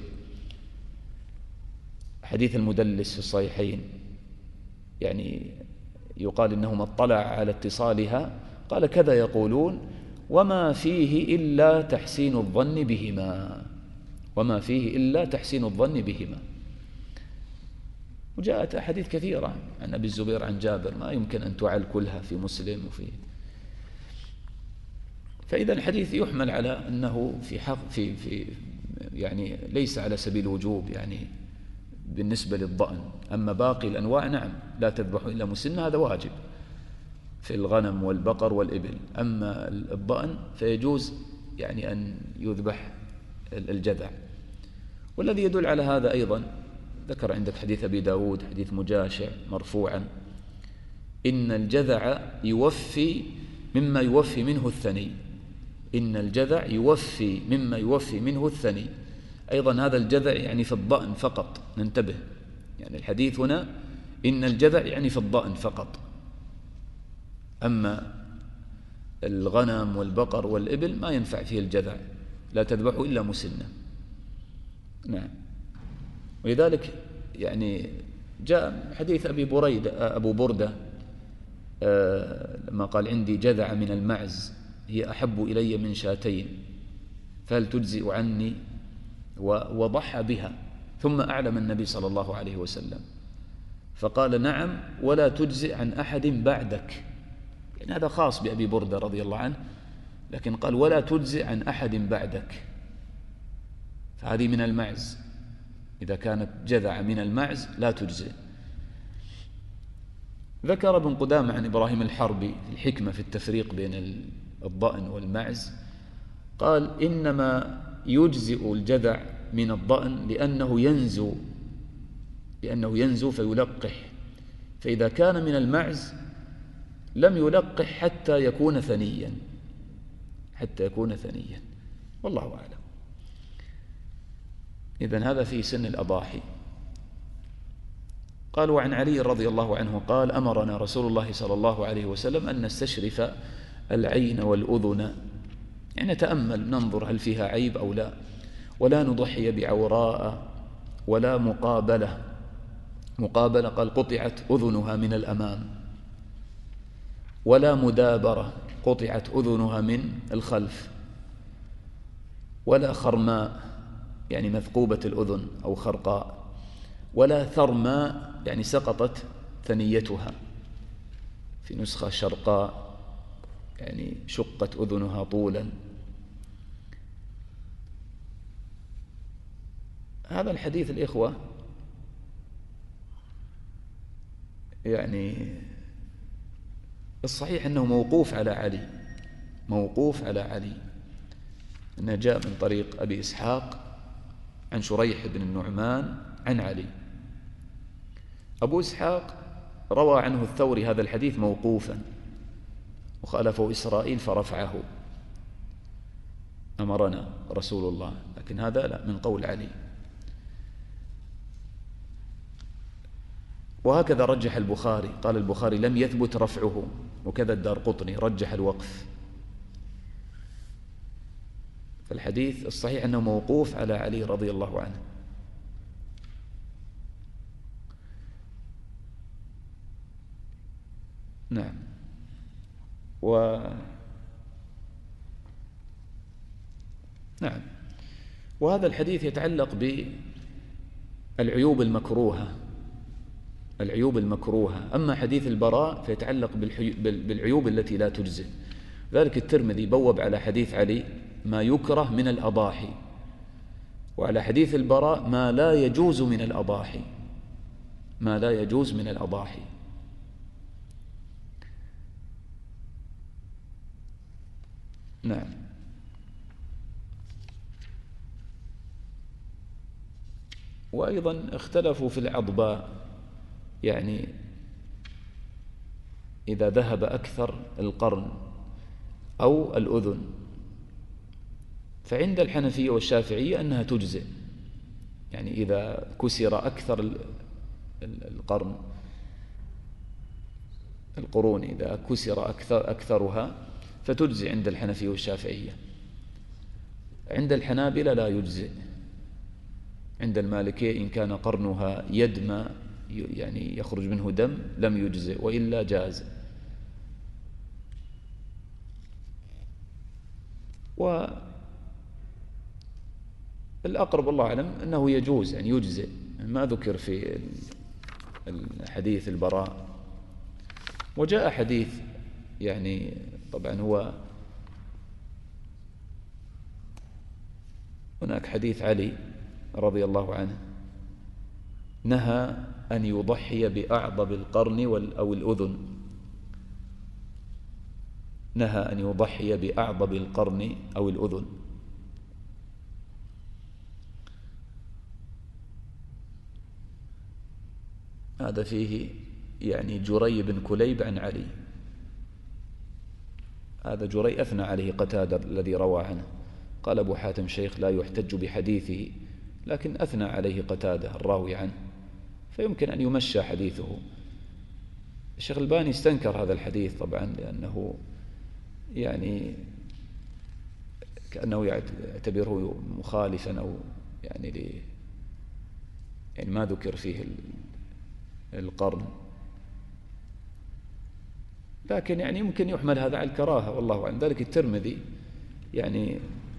حديث المدلس في الصحيحين، يعني يقال إنه ما اطلع على اتصالها، قال كذا يقولون وما فيه إلا تحسين الظن بهما، وما فيه إلا تحسين الظن بهما. وجاءت أحاديث كثيرة عن أبي الزبير عن جابر ما يمكن أن تعل كلها في مسلم فإذا الحديث يحمل على أنه في يعني ليس على سبيل الوجوب يعني بالنسبة للضأن. أما باقي الأنواع نعم لا تذبحوا إلا مسنة، هذا واجب في الغنم والبقر والإبل. أما الضأن فيجوز يعني أن يذبح الجذع. والذي يدل على هذا أيضا ذكر عندك حديث أبي داود حديث مجاشع مرفوعا إن الجذع يوفي مما يوفي منه الثني، إن الجذع يوفي مما يوفي منه الثني. أيضا هذا الجذع يعني في الضأن فقط، ننتبه، يعني الحديث هنا إن الجذع يعني في الضأن فقط. أما الغنم والبقر والإبل ما ينفع فيه الجذع، لا تذبحوا إلا مسنة. نعم. ولذلك يعني جاء حديث أبو بردة لما قال عندي جذع من المعز هي أحب إلي من 2 فهل تجزئ عني؟ وضحى بها، ثم أعلم النبي صلى الله عليه وسلم فقال نعم ولا تجزئ عن أحد بعدك، يعني هذا خاص بأبي بردة رضي الله عنه، لكن قال ولا تجزئ عن أحد بعدك، فهذه من المعز، إذا كانت جذع من المعز لا تجزئ. ذكر ابن قدامة عن إبراهيم الحربي في الحكمة في التفريق بين الضأن والمعز، قال إنما يجزئ الجذع من الضأن لأنه ينزو فيلقح، فإذا كان من المعز لم يلقح حتى يكون ثنيا، حتى يكون ثنيا، والله أعلم. إذن هذا في سن الأضاحي. قال: وعن علي رضي الله عنه قال: أمرنا رسول الله صلى الله عليه وسلم أن نستشرف العين والأذن، يعني نتأمل ننظر هل فيها عيب أو لا، ولا نضحي بعوراء ولا مقابلة. مقابلة قال: قطعت أذنها من الأمام، ولا مدابرة، قطعت أذنها من الخلف، ولا خرماء يعني مثقوبة الأذن أو خرقاء، ولا ثرماء يعني سقطت ثنيتها، في نسخة شرقاء يعني شقت أذنها طولا. هذا الحديث الإخوة يعني الصحيح أنه موقوف على علي، موقوف على علي، أنه جاء من طريق أبي إسحاق عن شريح بن النعمان عن علي. أبو إسحاق روى عنه الثوري هذا الحديث موقوفا، وخالفه إسرائيل فرفعه: أمرنا رسول الله، لكن هذا لا، من قول علي. وهكذا رجح البخاري، قال البخاري: لم يثبت رفعه، وكذا الدارقطني رجح الوقف. فالحديث الصحيح أنه موقوف على علي رضي الله عنه. نعم. نعم. وهذا الحديث يتعلق بالعيوب المكروهة، العيوب المكروهة. أما حديث البراء فيتعلق بالعيوب التي لا تجزئ. ذلك الترمذي بوب على حديث علي ما يكره من الأضاحي، وعلى حديث البراء ما لا يجوز من الأضاحي، ما لا يجوز من الأضاحي. نعم. وأيضا اختلفوا في العضباء، يعني إذا ذهب أكثر القرن أو الأذن، فعند الحنفية والشافعية أنها تجزئ، يعني إذا كسر أكثر القرون إذا كسر أكثرها فتجزئ عند الحنفية والشافعية. عند الحنابلة لا يجزئ. عند المالكية إن كان قرنها يدمى يعني يخرج منه دم لم يجزئ، وإلا جاز. والأقرب الله أعلم أنه يجوز يعني يجزئ، ما ذكر في الحديث البراء. وجاء حديث يعني طبعا هو هناك حديث علي رضي الله عنه نهى أن يضحي بأعضب القرن أو الأذن، نهى أن يضحي بأعضب القرن أو الأذن. هذا فيه يعني جري بن كليب عن علي، هذا جري أثنى عليه قتادة الذي روى عنه، قال أبو حاتم شيخ لا يحتج بحديثه، لكن أثنى عليه قتادة الراوي عنه، فيمكن أن يمشى حديثه. الشيخ الباني استنكر هذا الحديث طبعا، لأنه يعني كأنه يعتبره مخالفا أو يعني ما ذكر فيه القرن، لكن يعني يمكن يحمل هذا على الكراهة والله أعلم. ذلك الترمذي يعني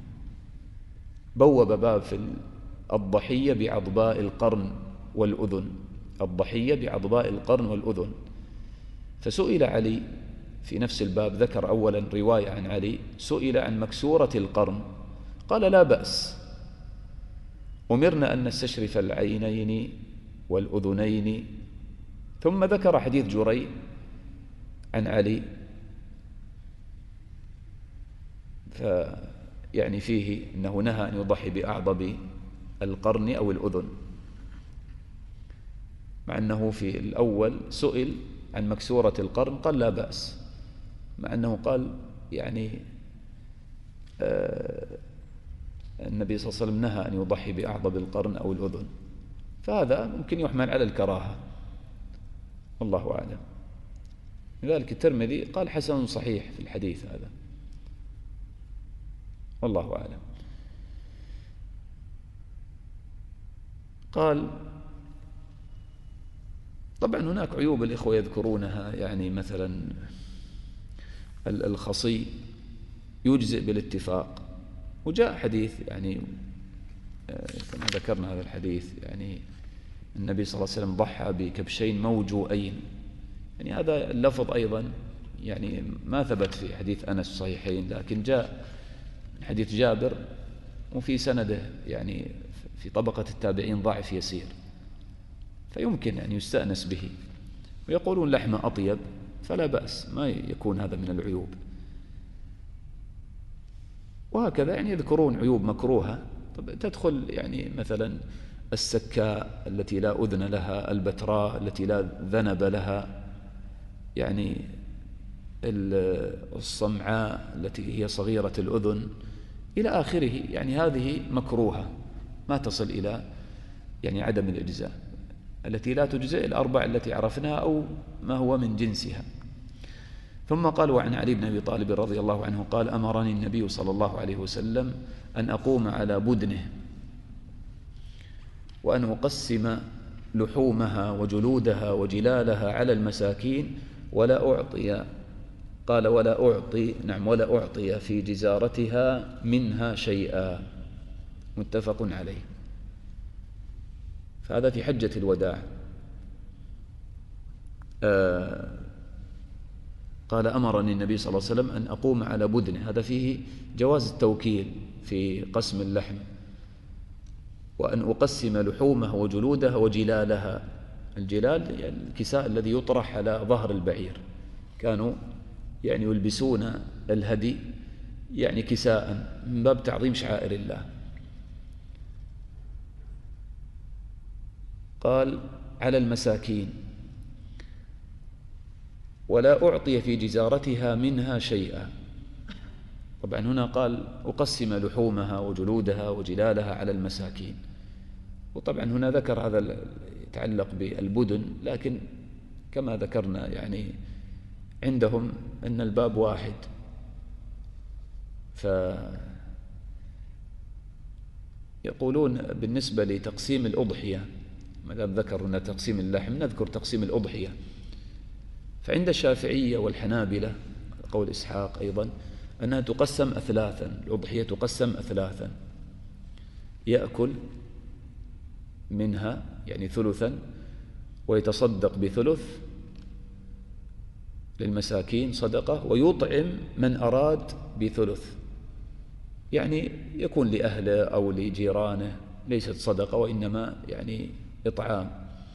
بوب باب في الضحية بعضباء القرن والأذن، الضحية بعضباء القرن والأذن. فسئل علي في نفس الباب، ذكر أولا رواية عن علي، سئل عن مكسورة القرن قال لا بأس، أمرنا أن نستشرف العينين والأذنين. ثم ذكر حديث جري عن علي، فيعني فيه أنه نهى أن يضحي بأعضب القرن أو الأذن، مع أنه في الأول سئل عن مكسورة القرن قال لا بأس، مع أنه قال يعني النبي صلى الله عليه وسلم نهى أن يضحي بأعضب القرن أو الأذن، فهذا ممكن يحمل على الكراهة، والله أعلم. لذلك الترمذي قال حسن صحيح في الحديث هذا، والله أعلم. قال طبعا هناك عيوب الإخوة يذكرونها، يعني مثلا الخصي يجزئ بالاتفاق، وجاء حديث يعني كما ذكرنا هذا الحديث، يعني النبي صلى الله عليه وسلم ضحى بكبشين موجوئين، يعني هذا اللفظ أيضا يعني ما ثبت في حديث أنس الصحيحين، لكن جاء من حديث جابر وفي سنده يعني في طبقة التابعين ضعف يسير، فيمكن أن يستأنس به، ويقولون لحمة أطيب فلا بأس، ما يكون هذا من العيوب. وهكذا يعني يذكرون عيوب مكروهة، طب تدخل يعني مثلا السكاء التي لا أذن لها، البتراء التي لا ذنب لها، يعني الصمعاء التي هي صغيرة الأذن إلى آخره، يعني هذه مكروهة ما تصل إلى يعني عدم الإجزاء. التي لا تجزئ الأربع التي عرفناها أو ما هو من جنسها. ثم قال: وعن علي بن أبي طالب رضي الله عنه قال: أمرني النبي صلى الله عليه وسلم أن أقوم على بدنه وأن أقسم لحومها وجلودها وجلالها على المساكين ولا أعطي، قال ولا أعطي في جزارتها منها شيئا، متفق عليه. فهذا في حجة الوداع. قال: أمرني النبي صلى الله عليه وسلم أن أقوم على بدنه، هذا فيه جواز التوكيل في قسم اللحم، وأن أقسم لحومها وجلودها وجلالها. الجلال يعني الكساء الذي يطرح على ظهر البعير، كانوا يعني يلبسون الهدي يعني كساء من باب تعظيم شعائر الله. قال: على المساكين ولا أعطي في جزارتها منها شيئا. طبعا هنا قال أقسم لحومها وجلودها وجلالها على المساكين، وطبعا هنا ذكر هذا يتعلق بالبدن، لكن كما ذكرنا يعني عندهم أن الباب واحد، فيقولون بالنسبة لتقسيم الأضحية، ما دام ذكرنا تقسيم اللحم نذكر تقسيم الأضحية. فعند الشافعية والحنابلة قول إسحاق أيضا أنها تقسم أثلاثا، الأضحية تقسم أثلاثا، يأكل منها يعني ثلثا ويتصدق بثلث للمساكين صدقة، ويطعم من أراد بثلث، يعني يكون لأهله أو لجيرانه، ليست صدقة وإنما يعني إطعام.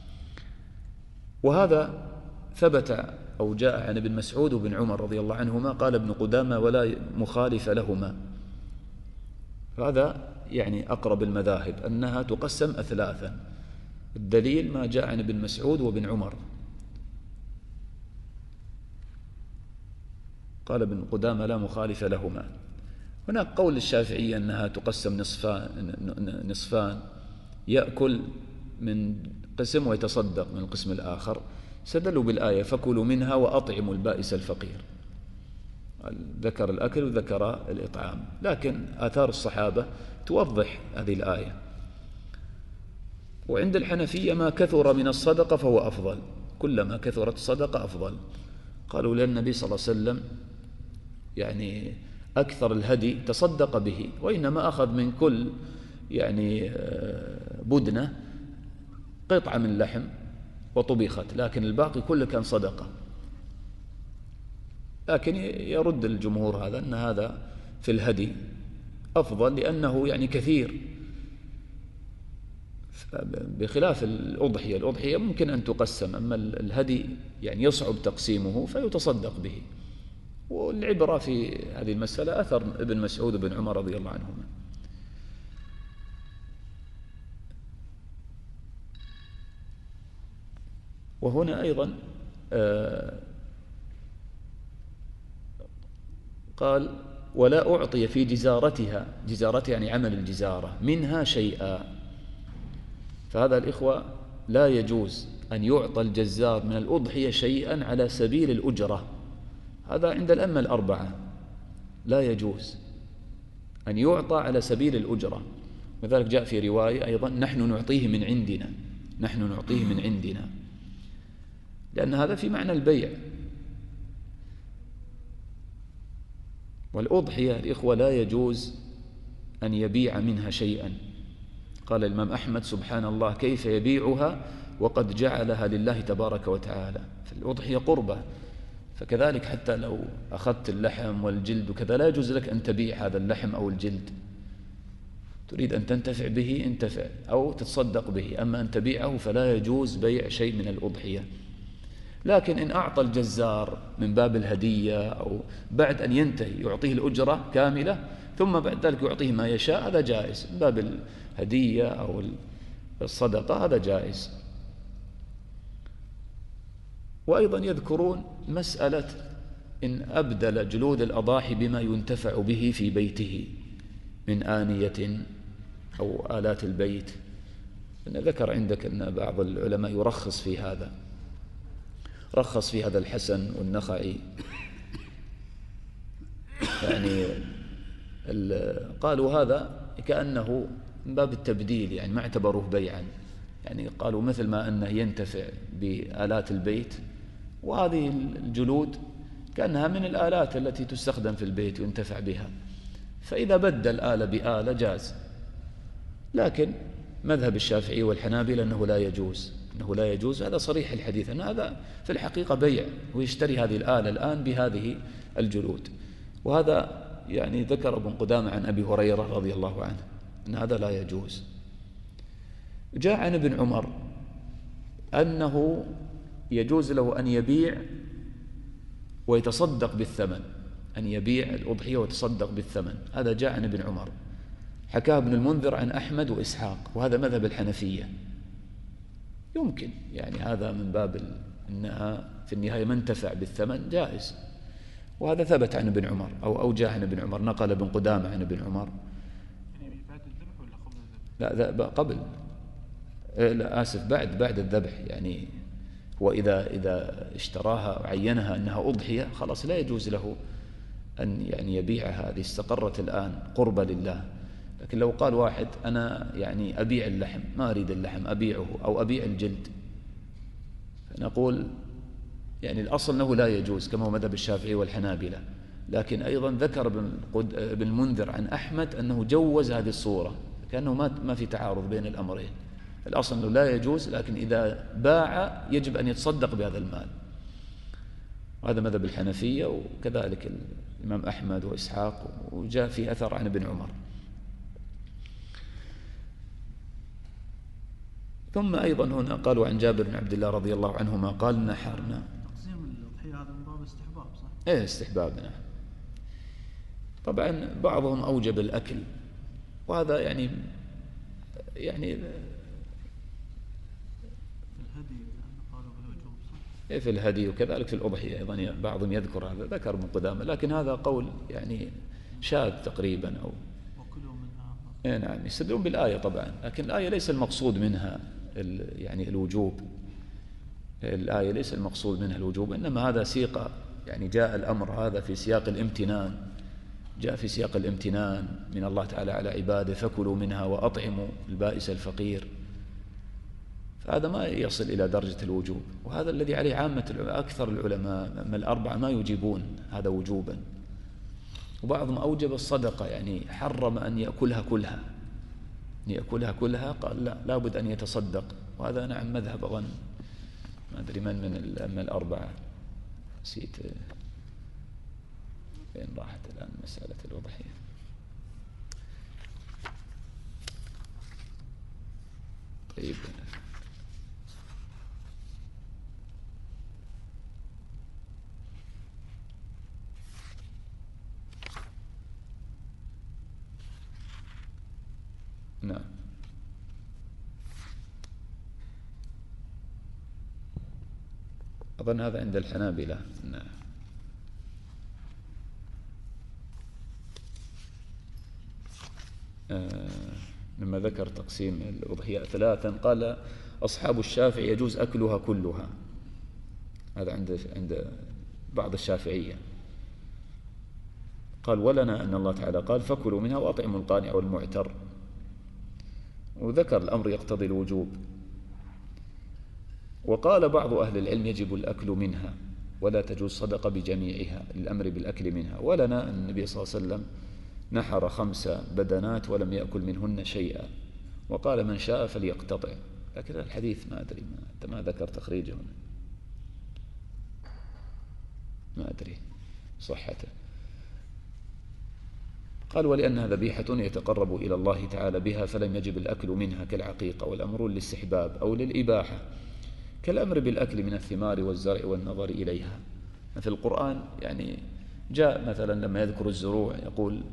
وهذا ثبت أو جاء عن ابن مسعود وابن عمر رضي الله عنهما، قال ابن قدامة: ولا مخالف لهما. هذا يعني أقرب المذاهب أنها تقسم أثلاثا، الدليل ما جاء عن ابن مسعود وابن عمر. قال ابن قدامة: لا مخالف لهما. هناك قول الشافعية أنها تقسم نصفان، يأكل من قسم ويتصدق من القسم الآخر، استدلوا بالآية: فكلوا منها وأطعموا البائس الفقير. ذكر الأكل وذكر الإطعام، لكن آثار الصحابة توضح هذه الآية. وعند الحنفية ما كثر من الصدقة فهو أفضل، كلما كثرت الصدقة أفضل. قالوا لأن النبي صلى الله عليه وسلم يعني أكثر الهدي تصدق به، وإنما أخذ من كل يعني بدنة قطعة من لحم وطبخت، لكن الباقي كله كان صدقة. لكن يرد الجمهور هذا أن هذا في الهدي أفضل، لأنه يعني كثير، بخلاف الأضحية ممكن أن تقسم، أما الهدي يعني يصعب تقسيمه فيتصدق به. والعبرة في هذه المسألة أثر ابن مسعود وابن عمر رضي الله عنهما. وهنا أيضا قال ولا أعطي في جزارتها يعني عمل الجزارة منها شيئا. فهذا الإخوة لا يجوز أن يعطى الجزار من الأضحية شيئا على سبيل الأجرة، هذا عند الأئمة الأربعة لا يجوز أن يعطى على سبيل الأجرة. وذلك جاء في رواية أيضا نحن نعطيه من عندنا، لأن هذا في معنى البيع. والأضحية الإخوة لا يجوز أن يبيع منها شيئا. قال الإمام أحمد سبحان الله كيف يبيعها وقد جعلها لله تبارك وتعالى. فالأضحية قربة، فكذلك حتى لو أخذت اللحم والجلد وكذا لا يجوز لك أن تبيع هذا اللحم أو الجلد، تريد أن تنتفع به انتفع أو تتصدق به، أما أن تبيعه فلا يجوز بيع شيء من الأضحية. لكن إن أعطى الجزار من باب الهدية أو بعد أن ينتهي يعطيه الأجرة كاملة ثم بعد ذلك يعطيه ما يشاء، هذا جائز من باب الهدية أو الصدقة، هذا جائز. وأيضا يذكرون مسألة إن أبدل جلود الأضاحي بما ينتفع به في بيته من آنية أو آلات البيت. ذكر عندك أن بعض العلماء يرخص في هذا، رخص في هذا الحسن والنخعي، يعني قالوا هذا كأنه من باب التبديل، يعني ما اعتبروه بيعا، يعني قالوا مثل ما أنه ينتفع بآلات البيت، وهذه الجلود كأنها من الآلات التي تستخدم في البيت وينتفع بها، فإذا بدل آلة بآلة جاز. لكن مذهب الشافعي والحنابلة أنه لا يجوز، هذا صريح الحديث أن هذا في الحقيقة بيع، ويشتري هذه الآلة الآن بهذه الجلود. وهذا يعني ذكر ابن قدامة عن أبي هريرة رضي الله عنه أن هذا لا يجوز. جاء عن ابن عمر أنه يجوز له أن يبيع ويتصدق بالثمن، أن يبيع الأضحية ويتصدق بالثمن، هذا جاء عن ابن عمر. حكاه ابن المنذر عن أحمد وإسحاق، وهذا مذهب الحنفية. يمكن يعني هذا من باب أنها في النهاية من انتفع بالثمن جائز، وهذا ثبت عن ابن عمر أو جاء عن ابن عمر، نقل ابن قدامة عن ابن عمر. يعني بعد الذبح ولا قبل الذبح؟ لا قبل، لا آسف بعد الذبح. يعني وإذا اشتراها وعينها أنها أضحية خلاص لا يجوز له أن يعني يبيعها، هذه استقرت الآن قربة لله. لكن لو قال واحد أنا يعني أبيع اللحم، ما أريد اللحم أبيعه، أو أبيع الجلد، فنقول يعني الأصل أنه لا يجوز كما هو مذهب الشافعي والحنابلة. لكن أيضا ذكر ابن المنذر عن أحمد أنه جوز هذه الصورة، كأنه ما في تعارض بين الأمرين. الأصل أنه لا يجوز، لكن إذا باع يجب أن يتصدق بهذا المال. وهذا مذهب الحنفية وكذلك الإمام أحمد وإسحاق، وجاء في أثر عن ابن عمر. ثم أيضا هنا قالوا عن جابر بن عبد الله رضي الله عنهما قال نحرنا. تقسيم الأضحية هذا من باب استحباب صح؟ إيه استحباب. نعم. طبعا بعضهم أوجب الأكل، وهذا يعني الهدي قالوا بالوجوب صح؟ في الهدي وكذلك في الأضحية أيضا بعضهم يذكر هذا، ذكر ابن قدامة، لكن هذا قول يعني شاذ تقريبا أو وكلوا منها. نعم. يستدلون بالآية طبعا، لكن الآية ليس المقصود منها يعني الوجوب، الآية ليس المقصود منها الوجوب، إنما هذا سياق، يعني جاء الأمر هذا في سياق الامتنان، جاء في سياق الامتنان من الله تعالى على عباده، فكلوا منها وأطعموا البائس الفقير، فهذا ما يصل إلى درجة الوجوب. وهذا الذي عليه عامة أكثر العلماء من الأربعة ما يجيبون هذا وجوبا. وبعضهم أوجب الصدقة، يعني حرم أن يأكلها كلها، قال لا بد أن يتصدق. وهذا نعم مذهب أظن ما أدري من الأئمة الأربعة، نسيت فين راحت الآن مسألة الأضحية. طيب نعم. أظن هذا عند الحنابلة. نعم. لما ذكر تقسيم الأضحية ثلاثا قال أصحاب الشافعي يجوز أكلها كلها، هذا عند بعض الشافعية. قال ولنا أن الله تعالى قال فكلوا منها وأطعموا القانع والمعتر، وذكر الأمر يقتضي الوجوب. وقال بعض أهل العلم يجب الأكل منها ولا تجوز صدقة بجميعها للأمر بالأكل منها. ولنا أن النبي صلى الله عليه وسلم نحر 5 بدنات ولم يأكل منهن شيئا، وقال من شاء فليقتطع. لكن الحديث ما أدري، ما ذكر تخريجه هنا، ما أدري صحته. قال ولأنها ذبيحة يتقرب إلى الله تعالى بها فلم يجب الأكل منها كالعقيقة، والأمر للاستحباب أو للإباحة كالأمر بالأكل من الثمار والزرع والنظر إليها. في القرآن يعني جاء مثلا لما يذكر الزروع يقول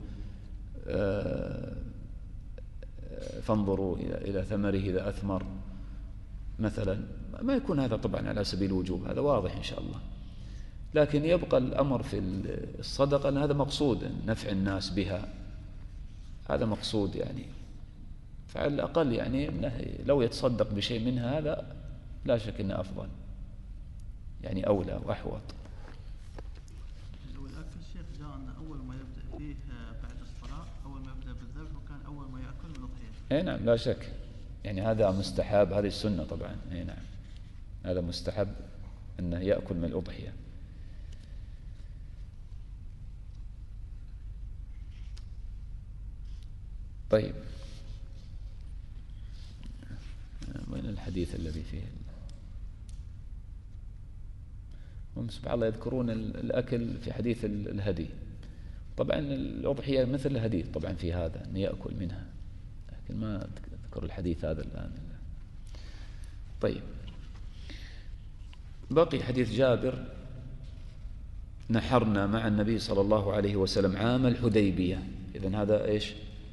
فانظروا إلى ثمره إذا أثمر مثلا، ما يكون هذا طبعا على سبيل الوجوب، هذا واضح إن شاء الله. لكن يبقى الأمر في الصدقة أن هذا مقصود نفع الناس بها، هذا مقصود يعني. فعلى الأقل يعني لو يتصدق بشيء منها هذا لا شك أنه أفضل، يعني أولى وأحوط. والأكل الشيخ جاء أن أول ما يبدأ فيه بعد الصلاة، أول ما يبدأ بالذبح وكان أول ما يأكل الأضحية. أي نعم لا شك، يعني هذا مستحب، هذه السنة طبعا. أي نعم هذا مستحب أنه يأكل من الأضحية. طيب وين الحديث الذي فيه؟ هم سبحان الله يذكرون الأكل في حديث الهدي. طبعا الأضحية مثل الهدي طبعا في هذا أن يأكل منها، لكن ما أذكر الحديث هذا الآن. طيب بقي حديث جابر نحرنا مع النبي صلى الله عليه وسلم عام الحديبية. إذن هذا إيش؟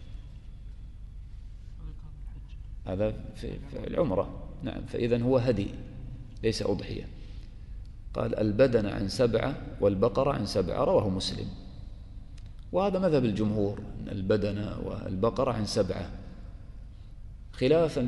هذا في العمرة. نعم، فإذن هو هدي ليس أضحية. قال البدن عن 7 والبقرة عن 7، رواه مسلم. وهذا مذهب الجمهور أن البدن والبقرة عن 7، خلافا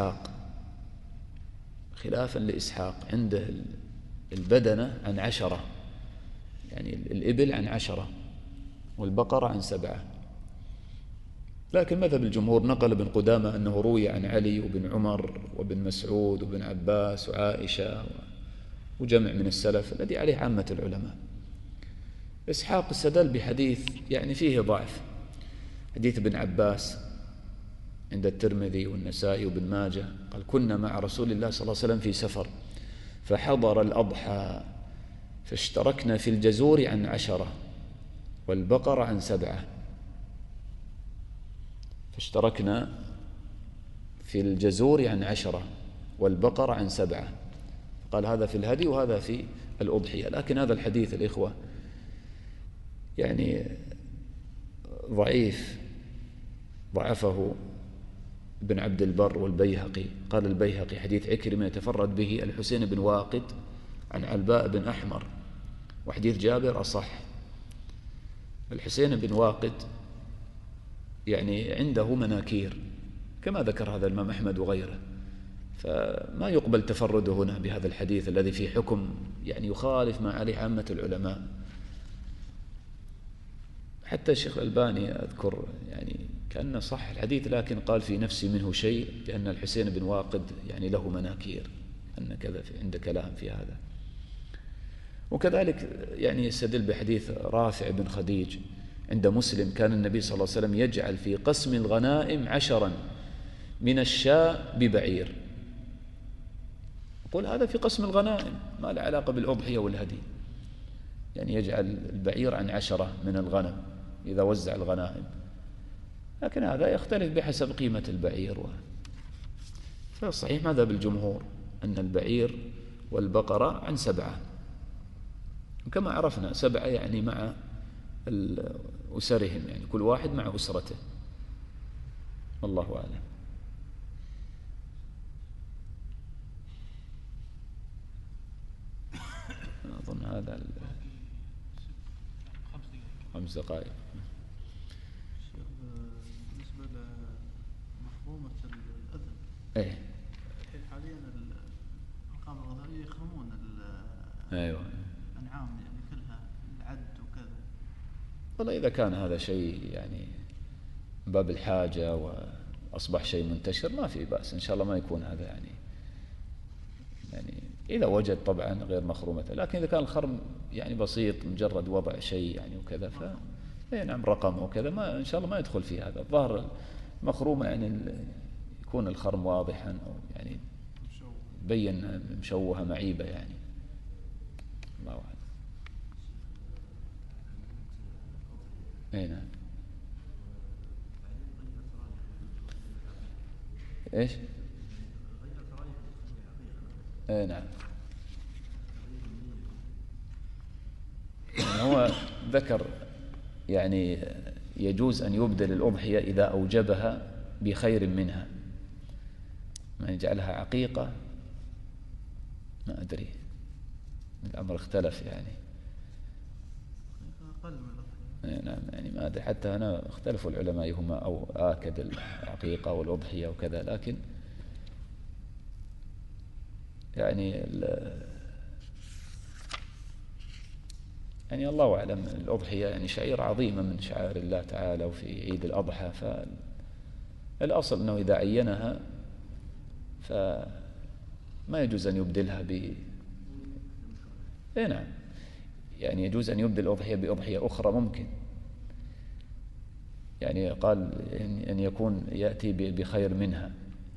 لإسحاق عنده البدنة عن 10، يعني الإبل عن 10 والبقرة عن 7. لكن مذهب الجمهور نقل ابن قدامة أنه روي عن علي وابن عمر وابن مسعود وابن عباس وعائشة وجمع من السلف الذي عليه عامة العلماء. إسحاق استدل بحديث يعني فيه ضعف، حديث ابن عباس عند الترمذي والنسائي وابن ماجه. قال كنا مع رسول الله صلى الله عليه وسلم في سفر فحضر الأضحى فاشتركنا في الجزور عن 10 والبقرة عن 7. فاشتركنا في الجزور عن 10 والبقرة عن 7. قال هذا في الهدي وهذا في الأضحية. لكن هذا الحديث الإخوة يعني ضعيف، ضعفه ابن عبد البر والبيهقي. قال البيهقي حديث عكرمة يتفرد به الحسين بن واقد عن علباء بن أحمر، وحديث جابر أصح. الحسين بن واقد يعني عنده مناكير كما ذكر هذا الإمام أحمد وغيره، فما يقبل تفرده هنا بهذا الحديث الذي فيه حكم يعني يخالف ما عليه عامة العلماء. حتى الشيخ الألباني أذكر يعني كأنه صح الحديث، لكن قال في نفسي منه شيء لأن الحسين بن واقد يعني له مناكير، أن كذا عند كلام في هذا. وكذلك يعني يستدل بحديث رافع بن خديج عند مسلم كان النبي صلى الله عليه وسلم يجعل في قسم الغنائم 10 من الشاء ببعير. قل هذا في قسم الغنائم ما له علاقة بالأضحية والهدي، يعني يجعل البعير عن 10 من الغنم إذا وزع الغنائم، لكن هذا يختلف بحسب قيمة البعير. فالصحيح مذهب الجمهور أن البعير والبقرة عن 7، وكما عرفنا 7 يعني مع أسرهم، يعني كل واحد مع أسرته. والله أعلم. أظن هذا 5 دقائق. بالنسبة للمحفوظ القامة الغذائية يخرمون أيوة. الأنعام يعني كلها العد وكذا. والله إذا كان هذا شيء يعني باب الحاجة وأصبح شيء منتشر ما في بأس إن شاء الله ما يكون هذا يعني إذا وجد طبعا غير مخرومة. لكن إذا كان الخرم يعني بسيط مجرد وضع شيء يعني وكذا نعم رقم وكذا ما إن شاء الله ما يدخل في هذا. الظاهر مخرومة يعني يكون الخرم واضحا أو يعني بين مشوهة معيبة يعني. الله أعلم. نعم. إيش؟ نعم. يعني هو ذكر يعني يجوز أن يبدل الأضحية إذا أوجبها بخير منها، ما يجعلها عقيقة ما أدري الأمر اختلف يعني. أقل من الأضحية. نعم يعني ما أدري حتى أنا اختلفوا العلماء هما أو آكد العقيقة والأضحية وكذا. لكن يعني يعني الله أعلم الأضحية يعني شعيرة عظيمة من شعائر الله تعالى وفي عيد الأضحى. فالأصل أنه إذا عينها فما يجوز أن يبدلها نعم يعني يجوز أن يبدل الأضحية بأضحية أخرى ممكن يعني قال أن يكون يأتي بخير منها.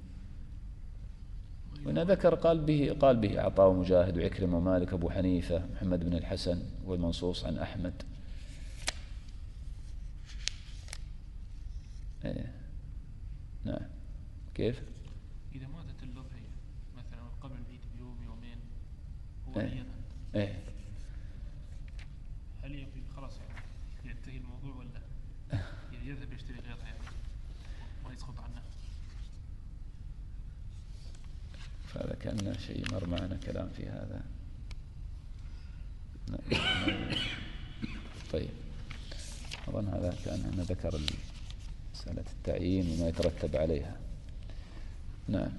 وهنا ذكر قال به عطاء ومجاهد وعكرمة ومالك أبو حنيفة محمد بن الحسن والمنصوص عن أحمد. نعم. كيف؟ إذا ماتت الأضحية مثلا قبل العيد بيوم يومين هو عينها هل يبي خلاص يعني ينتهي الموضوع ولا يذهب يشتري غيرها يعني ما يسقط عنه؟ فهذا كان شيء مر معنا كلام في هذا. طيب أظن هذا كان أنا ذكر مسألة التعيين وما يترتب عليها. نعم.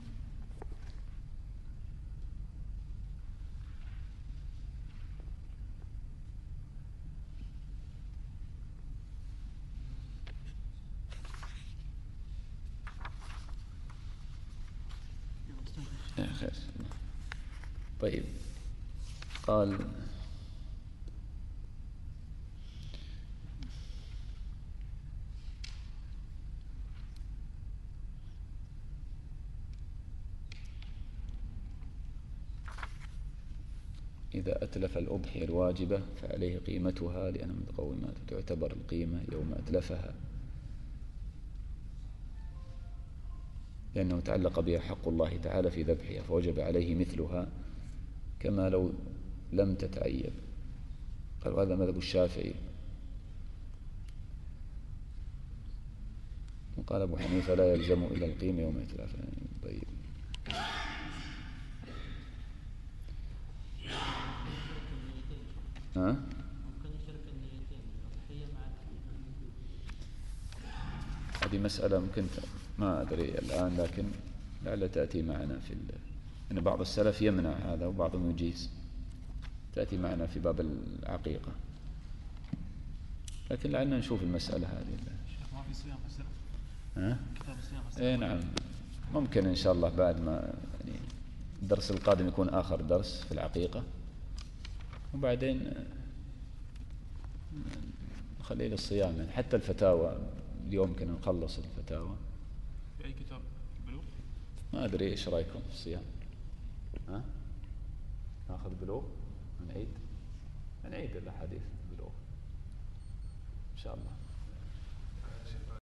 خير. طيب قال إذا أتلف الأضحية الواجبة فعليه قيمتها لأن من مقومات تعتبر القيمة يوم أتلفها لأنه تعلق بها حق الله تعالى في ذبحها فوجب عليه مثلها كما لو لم تتعيب. قال هذا مذهب الشافعي. وقال أبو حنيفة لا يلزم إلا القيمة يوم إتلافها. طيب ممكن يشارك النيتين الأضحية مع هذه مسألة ممكن ما أدري الآن لكن لعل تأتي معنا أن بعض السلف يمنع هذا وبعضهم يجيز. تأتي معنا في باب العقيقة لكن لعلنا نشوف المسألة هذه. ما في صيام السلف كتاب الصيام السلف. نعم ممكن إن شاء الله بعد ما يعني الدرس القادم يكون آخر درس في العقيقة وبعدين نخليه للصيام يعني حتى الفتاوى اليوم يمكن نخلص الفتاوى. في أي كتاب البلوغ؟ ما أدري إيش رأيكم في الصيام؟ ناخذ بلوغ نعيد الأحاديث البلوغ إن شاء الله.